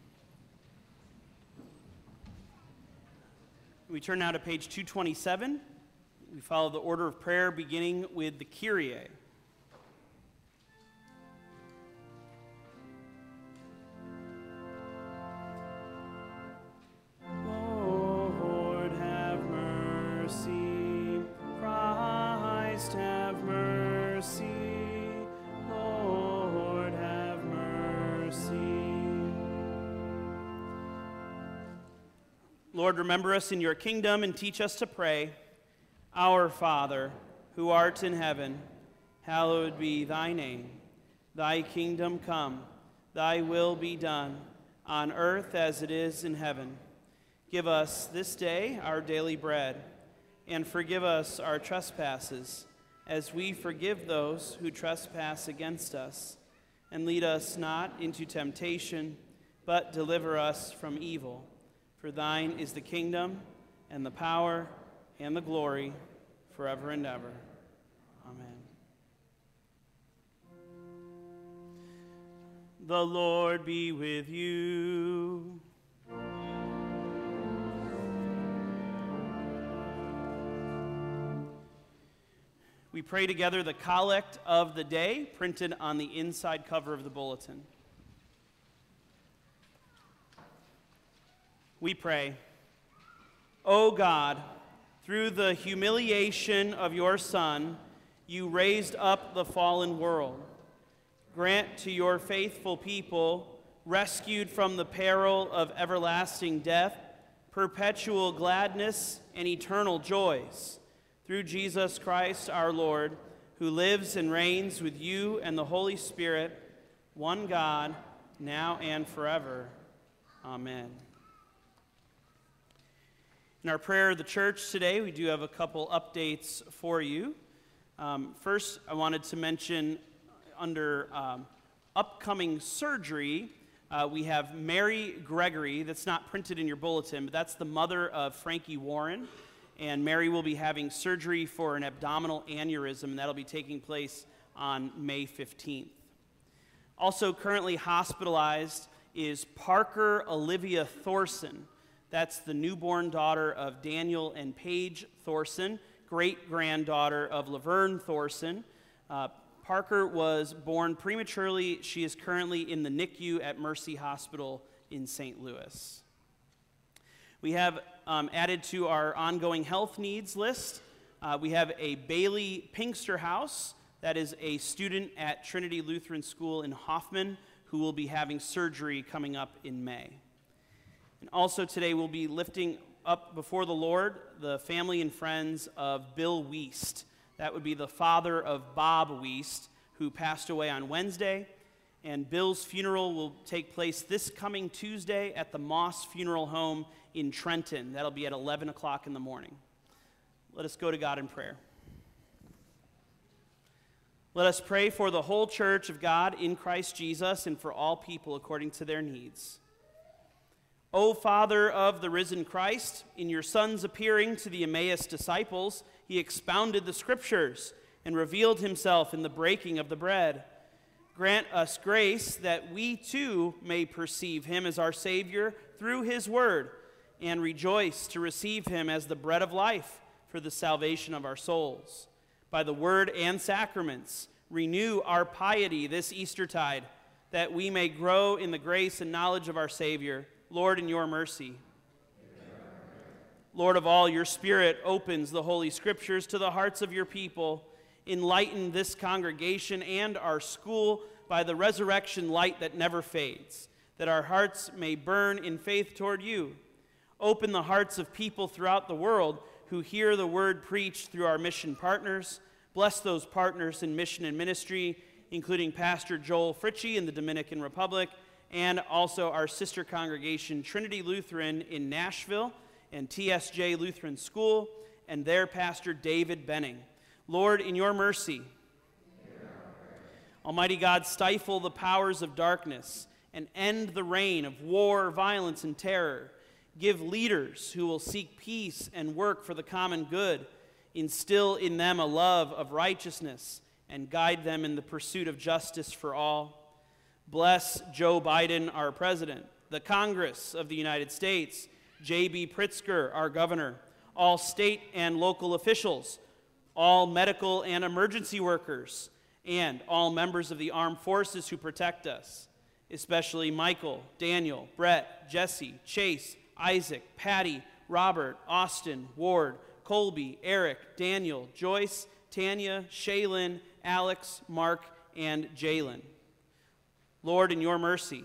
We turn now to page 227. We follow the order of prayer beginning with the Kyrie. Lord, have mercy. Christ, have mercy. Lord, have mercy. Lord, remember us in your kingdom and teach us to pray. Our Father, who art in heaven, hallowed be thy name. Thy kingdom come, thy will be done, on earth as it is in heaven. Give us this day our daily bread, and forgive us our trespasses, as we forgive those who trespass against us. And lead us not into temptation, but deliver us from evil. For thine is the kingdom, and the power, and the glory, forever and ever. Amen. The Lord be with you. We pray together the collect of the day, printed on the inside cover of the bulletin. We pray, O God, through the humiliation of your Son, you raised up the fallen world. Grant to your faithful people, rescued from the peril of everlasting death, perpetual gladness, and eternal joys. Through Jesus Christ our Lord, who lives and reigns with you and the Holy Spirit, one God, now and forever. Amen. In our prayer of the church today, we do have a couple updates for you. First, I wanted to mention under upcoming surgery, we have Mary Gregory. That's not printed in your bulletin, but that's the mother of Frankie Warren. And Mary will be having surgery for an abdominal aneurysm, and that'll be taking place on May 15th. Also currently hospitalized is Parker Olivia Thorson. That's the newborn daughter of Daniel and Paige Thorson, great-granddaughter of Laverne Thorson. Parker was born prematurely. She is currently in the NICU at Mercy Hospital in St. Louis. We have added to our ongoing health needs list, we have a Bailey Pinkster House. That is a student at Trinity Lutheran School in Hoffman who will be having surgery coming up in May. And also today we'll be lifting up before the Lord the family and friends of Bill Wiest. That would be the father of Bob Wiest, who passed away on Wednesday. And Bill's funeral will take place this coming Tuesday at the Moss Funeral Home in Trenton. That'll be at 11 o'clock in the morning. Let us go to God in prayer. Let us pray for the whole church of God in Christ Jesus and for all people according to their needs. O Father of the risen Christ, in your Son's appearing to the Emmaus disciples, he expounded the Scriptures and revealed himself in the breaking of the bread. Grant us grace that we too may perceive him as our Savior through his word and rejoice to receive him as the bread of life for the salvation of our souls. By the word and sacraments, renew our piety this Eastertide, that we may grow in the grace and knowledge of our Savior. Lord, in your mercy. Lord of all, your Spirit opens the Holy Scriptures to the hearts of your people. Enlighten this congregation and our school by the resurrection light that never fades, that our hearts may burn in faith toward you. Open the hearts of people throughout the world who hear the word preached through our mission partners. Bless those partners in mission and ministry, including Pastor Joel Fritchie in the Dominican Republic, and also our sister congregation, Trinity Lutheran in Nashville, and TSJ Lutheran School, and their pastor, David Benning. Lord, in your mercy, Almighty God, stifle the powers of darkness and end the reign of war, violence, and terror. Give leaders who will seek peace and work for the common good. Instill in them a love of righteousness and guide them in the pursuit of justice for all. Bless Joe Biden, our president, the Congress of the United States, J.B. Pritzker, our governor, all state and local officials, all medical and emergency workers, and all members of the armed forces who protect us, especially Michael, Daniel, Brett, Jesse, Chase, Isaac, Patty, Robert, Austin, Ward, Colby, Eric, Daniel, Joyce, Tanya, Shaylin, Alex, Mark, and Jalen. Lord, in your mercy.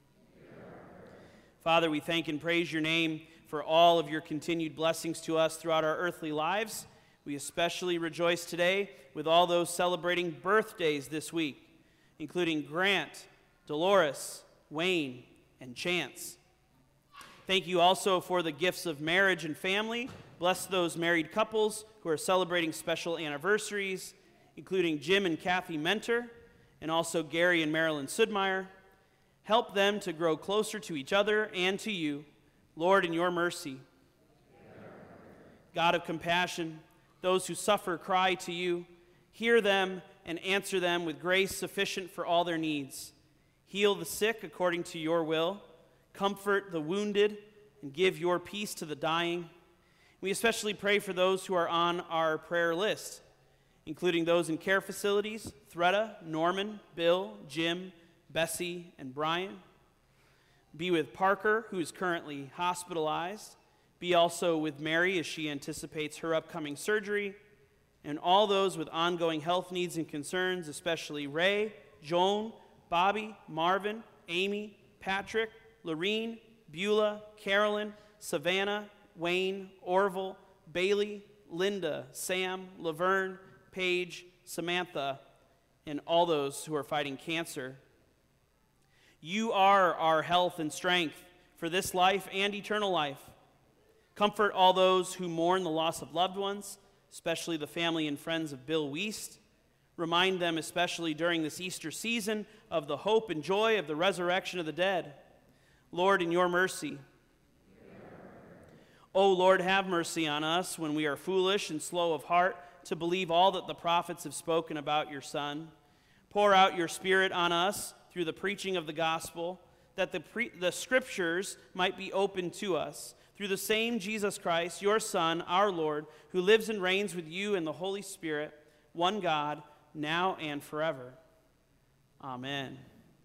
Father, we thank and praise your name for all of your continued blessings to us throughout our earthly lives. We especially rejoice today with all those celebrating birthdays this week, including Grant, Dolores, Wayne, and Chance. Thank you also for the gifts of marriage and family. Bless those married couples who are celebrating special anniversaries, including Jim and Kathy Mentor, and also Gary and Marilyn Sudmeyer. Help them to grow closer to each other and to you. Lord, in your mercy. God of compassion, those who suffer cry to you. Hear them and answer them with grace sufficient for all their needs. Heal the sick according to your will. Comfort the wounded and give your peace to the dying. We especially pray for those who are on our prayer list, including those in care facilities, Thretta, Norman, Bill, Jim, Bessie, and Brian. Be with Parker, who is currently hospitalized. Be also with Mary as she anticipates her upcoming surgery, and all those with ongoing health needs and concerns, especially Ray, Joan, Bobby, Marvin, Amy, Patrick, Lorene, Beulah, Carolyn, Savannah, Wayne, Orville, Bailey, Linda, Sam, Laverne, Paige, Samantha, and all those who are fighting cancer. You are our health and strength for this life and eternal life. Comfort all those who mourn the loss of loved ones, especially the family and friends of Bill Wiest. Remind them, especially during this Easter season, of the hope and joy of the resurrection of the dead. Lord, in your mercy. O Lord, have mercy on us when we are foolish and slow of heart to believe all that the prophets have spoken about your Son. Pour out your Spirit on us through the preaching of the gospel, that the Scriptures might be opened to us. Through the same Jesus Christ, your Son, our Lord, who lives and reigns with you in the Holy Spirit, one God, now and forever. Amen.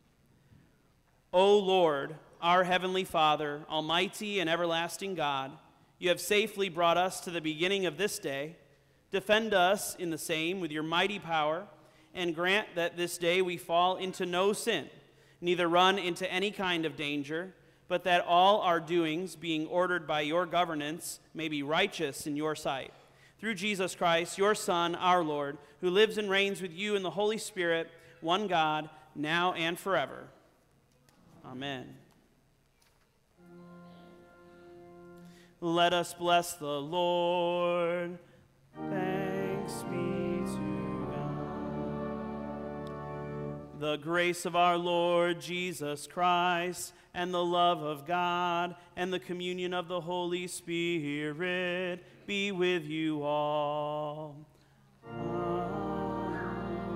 O Lord, our heavenly Father, almighty and everlasting God, you have safely brought us to the beginning of this day. Defend us in the same with your mighty power, and grant that this day we fall into no sin, neither run into any kind of danger, but that all our doings, being ordered by your governance, may be righteous in your sight. Through Jesus Christ, your Son, our Lord, who lives and reigns with you in the Holy Spirit, one God, now and forever. Amen. Let us bless the Lord. Thanks be to God. The grace of our Lord Jesus Christ, and the love of God, and the communion of the Holy Spirit be with you all. Amen.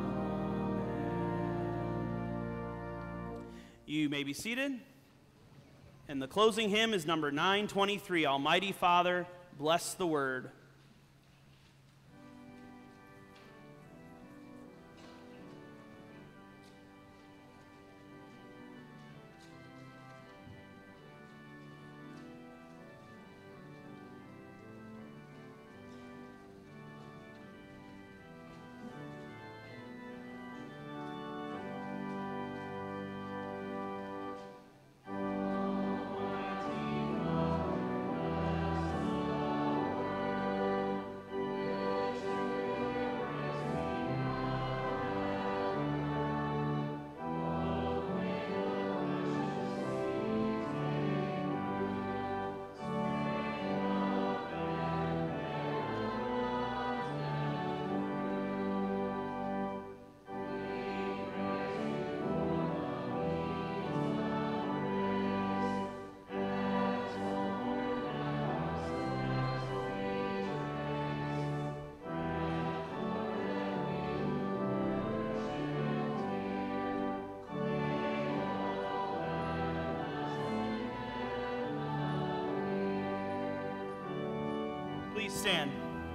You may be seated. And the closing hymn is number 923, Almighty Father, bless the word. Please stand.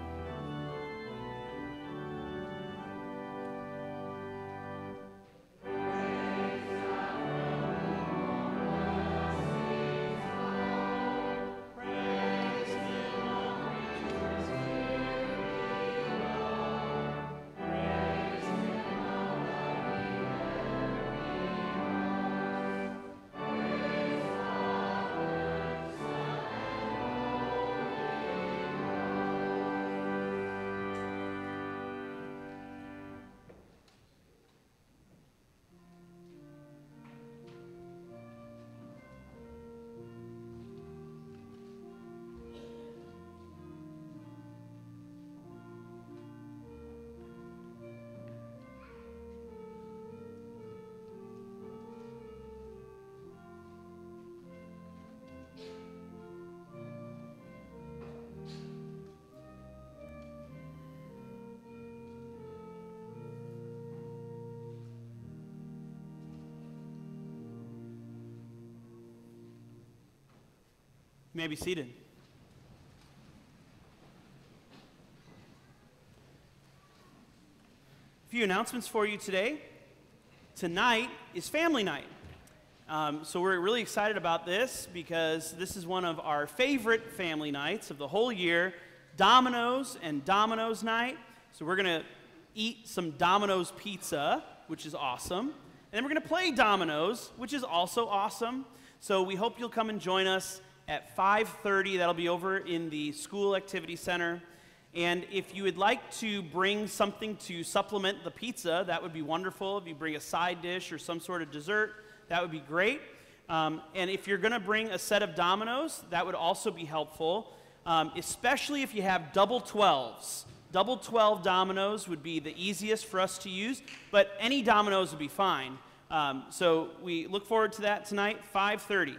You may be seated. A few announcements for you today. Tonight is family night. So we're really excited about this because this is one of our favorite family nights of the whole year, Domino's and Domino's night. So we're going to eat some Domino's pizza, which is awesome. And then we're going to play Domino's, which is also awesome. So we hope you'll come and join us at 5:30. That'll be over in the school activity center. And if you would like to bring something to supplement the pizza, that would be wonderful. If you bring a side dish or some sort of dessert, that would be great. And if you're going to bring a set of dominoes, that would also be helpful, especially if you have double 12s. Double 12 dominoes would be the easiest for us to use, but any dominoes would be fine. So we look forward to that tonight, 5:30.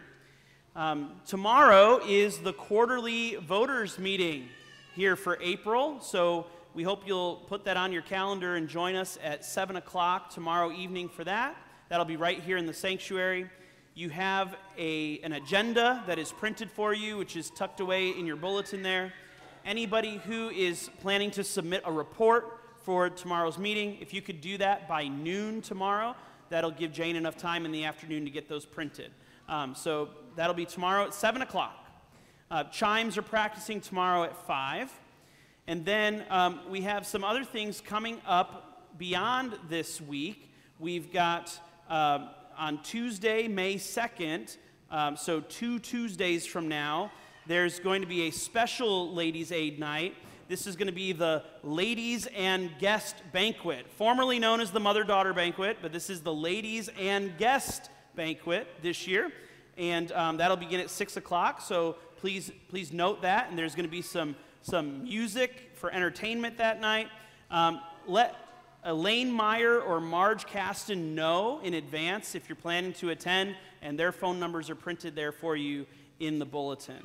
Tomorrow is the quarterly voters meeting here for April, so we hope you'll put that on your calendar and join us at 7 o'clock tomorrow evening for that. That'll be right here in the sanctuary. You have an agenda that is printed for you, which is tucked away in your bulletin there. Anybody who is planning to submit a report for tomorrow's meeting, if you could do that by noon tomorrow, that'll give Jane enough time in the afternoon to get those printed. So that'll be tomorrow at 7 o'clock. Chimes are practicing tomorrow at 5. And then we have some other things coming up beyond this week. We've got on Tuesday, May 2nd, so 2 Tuesdays from now, there's going to be a special Ladies' Aid night. This is going to be the Ladies and Guest Banquet, formerly known as the Mother-Daughter Banquet, but this is the Ladies and Guest Banquet this year. And that'll begin at 6 o'clock, so please note that. And there's going to be some music for entertainment that night. Let Elaine Meyer or Marge Caston know in advance if you're planning to attend, and their phone numbers are printed there for you in the bulletin.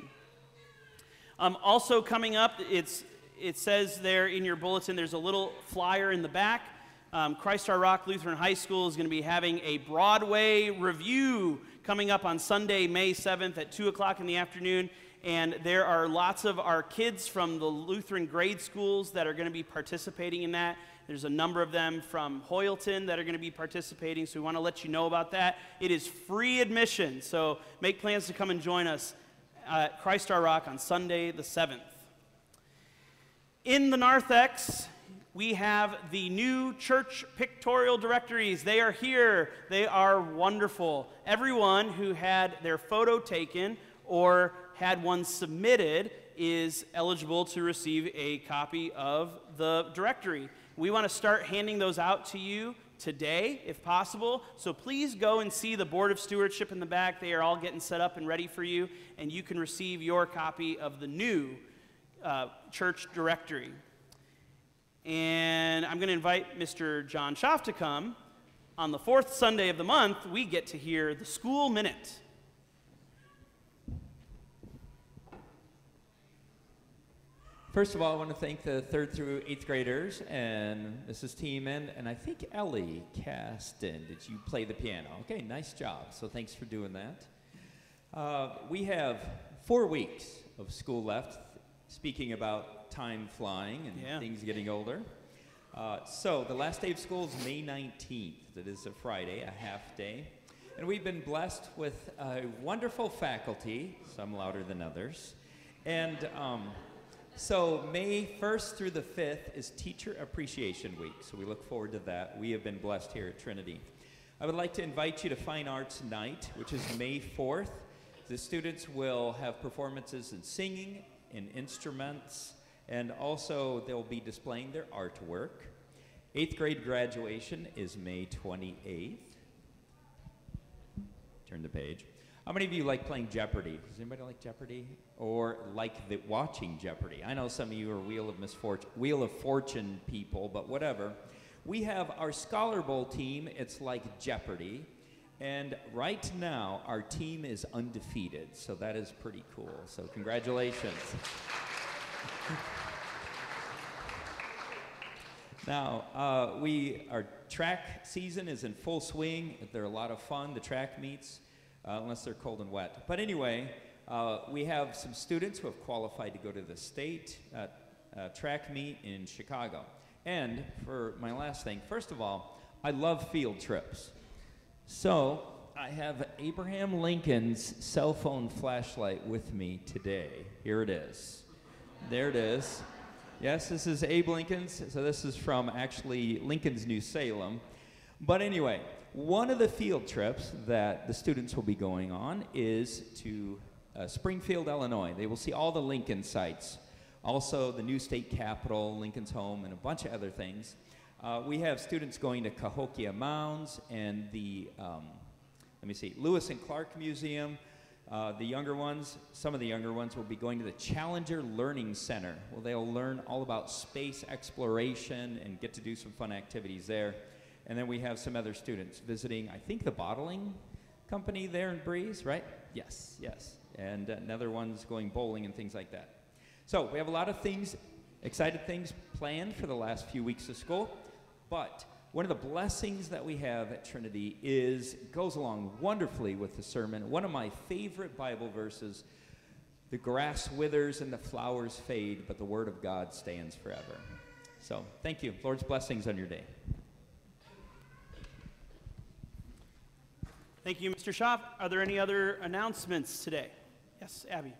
Also coming up, it says there in your bulletin, there's a little flyer in the back. Christ Our Rock Lutheran High School is going to be having a Broadway review coming up on Sunday, May 7th at 2 o'clock in the afternoon. And there are lots of our kids from the Lutheran grade schools that are going to be participating in that. There's a number of them from Hoyleton that are going to be participating, so we want to let you know about that. It is free admission, so make plans to come and join us at Christ Our Rock on Sunday the 7th. In the narthex, we have the new church pictorial directories. They are here. They are wonderful. Everyone who had their photo taken or had one submitted is eligible to receive a copy of the directory. We want to start handing those out to you today, if possible. So please go and see the Board of Stewardship in the back. They are all getting set up and ready for you, and you can receive your copy of the new church directory. And I'm going to invite Mr. John Schaff to come. On the 4th Sunday of the month, we get to hear the School Minute. First of all, I want to thank the 3rd through 8th graders and Mrs. Tiemann, and I think Ellie Caston. Did you play the piano? Okay, nice job. So thanks for doing that. We have 4 weeks of school left, speaking about time flying and things getting older. So the last day of school is May 19th. That is a Friday, a half day. And we've been blessed with a wonderful faculty, some louder than others. And so May 1st through the 5th is Teacher Appreciation Week, so we look forward to that. We have been blessed here at Trinity. I would like to invite you to Fine Arts Night, which is May 4th. The students will have performances in singing, in instruments, and also they'll be displaying their artwork. 8th grade graduation is May 28th. Turn the page. How many of you like playing Jeopardy? Does anybody like Jeopardy? Or like watching Jeopardy? I know some of you are Wheel of Fortune people, but whatever. We have our Scholar Bowl team. It's like Jeopardy. And right now, our team is undefeated, so that is pretty cool. So congratulations. Now, our track season is in full swing. They're a lot of fun, the track meets. Unless they're cold and wet. But anyway, we have some students who have qualified to go to the state track meet in Chicago. And for my last thing, first of all, I love field trips. So I have Abraham Lincoln's cell phone flashlight with me today. Here it is. There it is. Yes, this is Abe Lincoln's. So this is from actually Lincoln's New Salem. But anyway, one of the field trips that the students will be going on is to Springfield, Illinois. They will see all the Lincoln sites. Also, the new state capitol, Lincoln's home, and a bunch of other things. We have students going to Cahokia Mounds and the, Lewis and Clark Museum. The younger ones, some of the younger ones will be going to the Challenger Learning Center. Well, they'll learn all about space exploration and get to do some fun activities there. And then we have some other students visiting, I think, the bottling company there in Breeze, right? Yes, yes. And another one's going bowling and things like that. So we have a lot of things, excited things planned for the last few weeks of school. But one of the blessings that we have at Trinity goes along wonderfully with the sermon. One of my favorite Bible verses, the grass withers and the flowers fade, but the word of God stands forever. So thank you. Lord's blessings on your day. Thank you, Mr. Schaaf. Are there any other announcements today? Yes, Abby.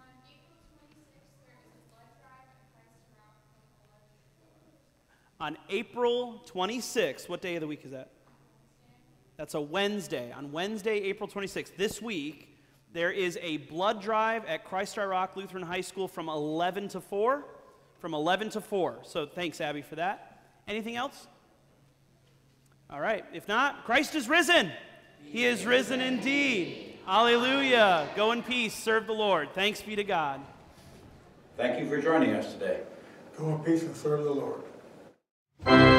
On April 26th, what day of the week is that? That's a Wednesday. On Wednesday, April 26th, this week, there is a blood drive at Christ Our Rock Lutheran High School from 11 to 4. From 11 to 4. So thanks, Abby, for that. Anything else? All right. If not, Christ is risen. He is risen indeed. Hallelujah. Go in peace. Serve the Lord. Thanks be to God. Thank you for joining us today. Go in peace and serve the Lord.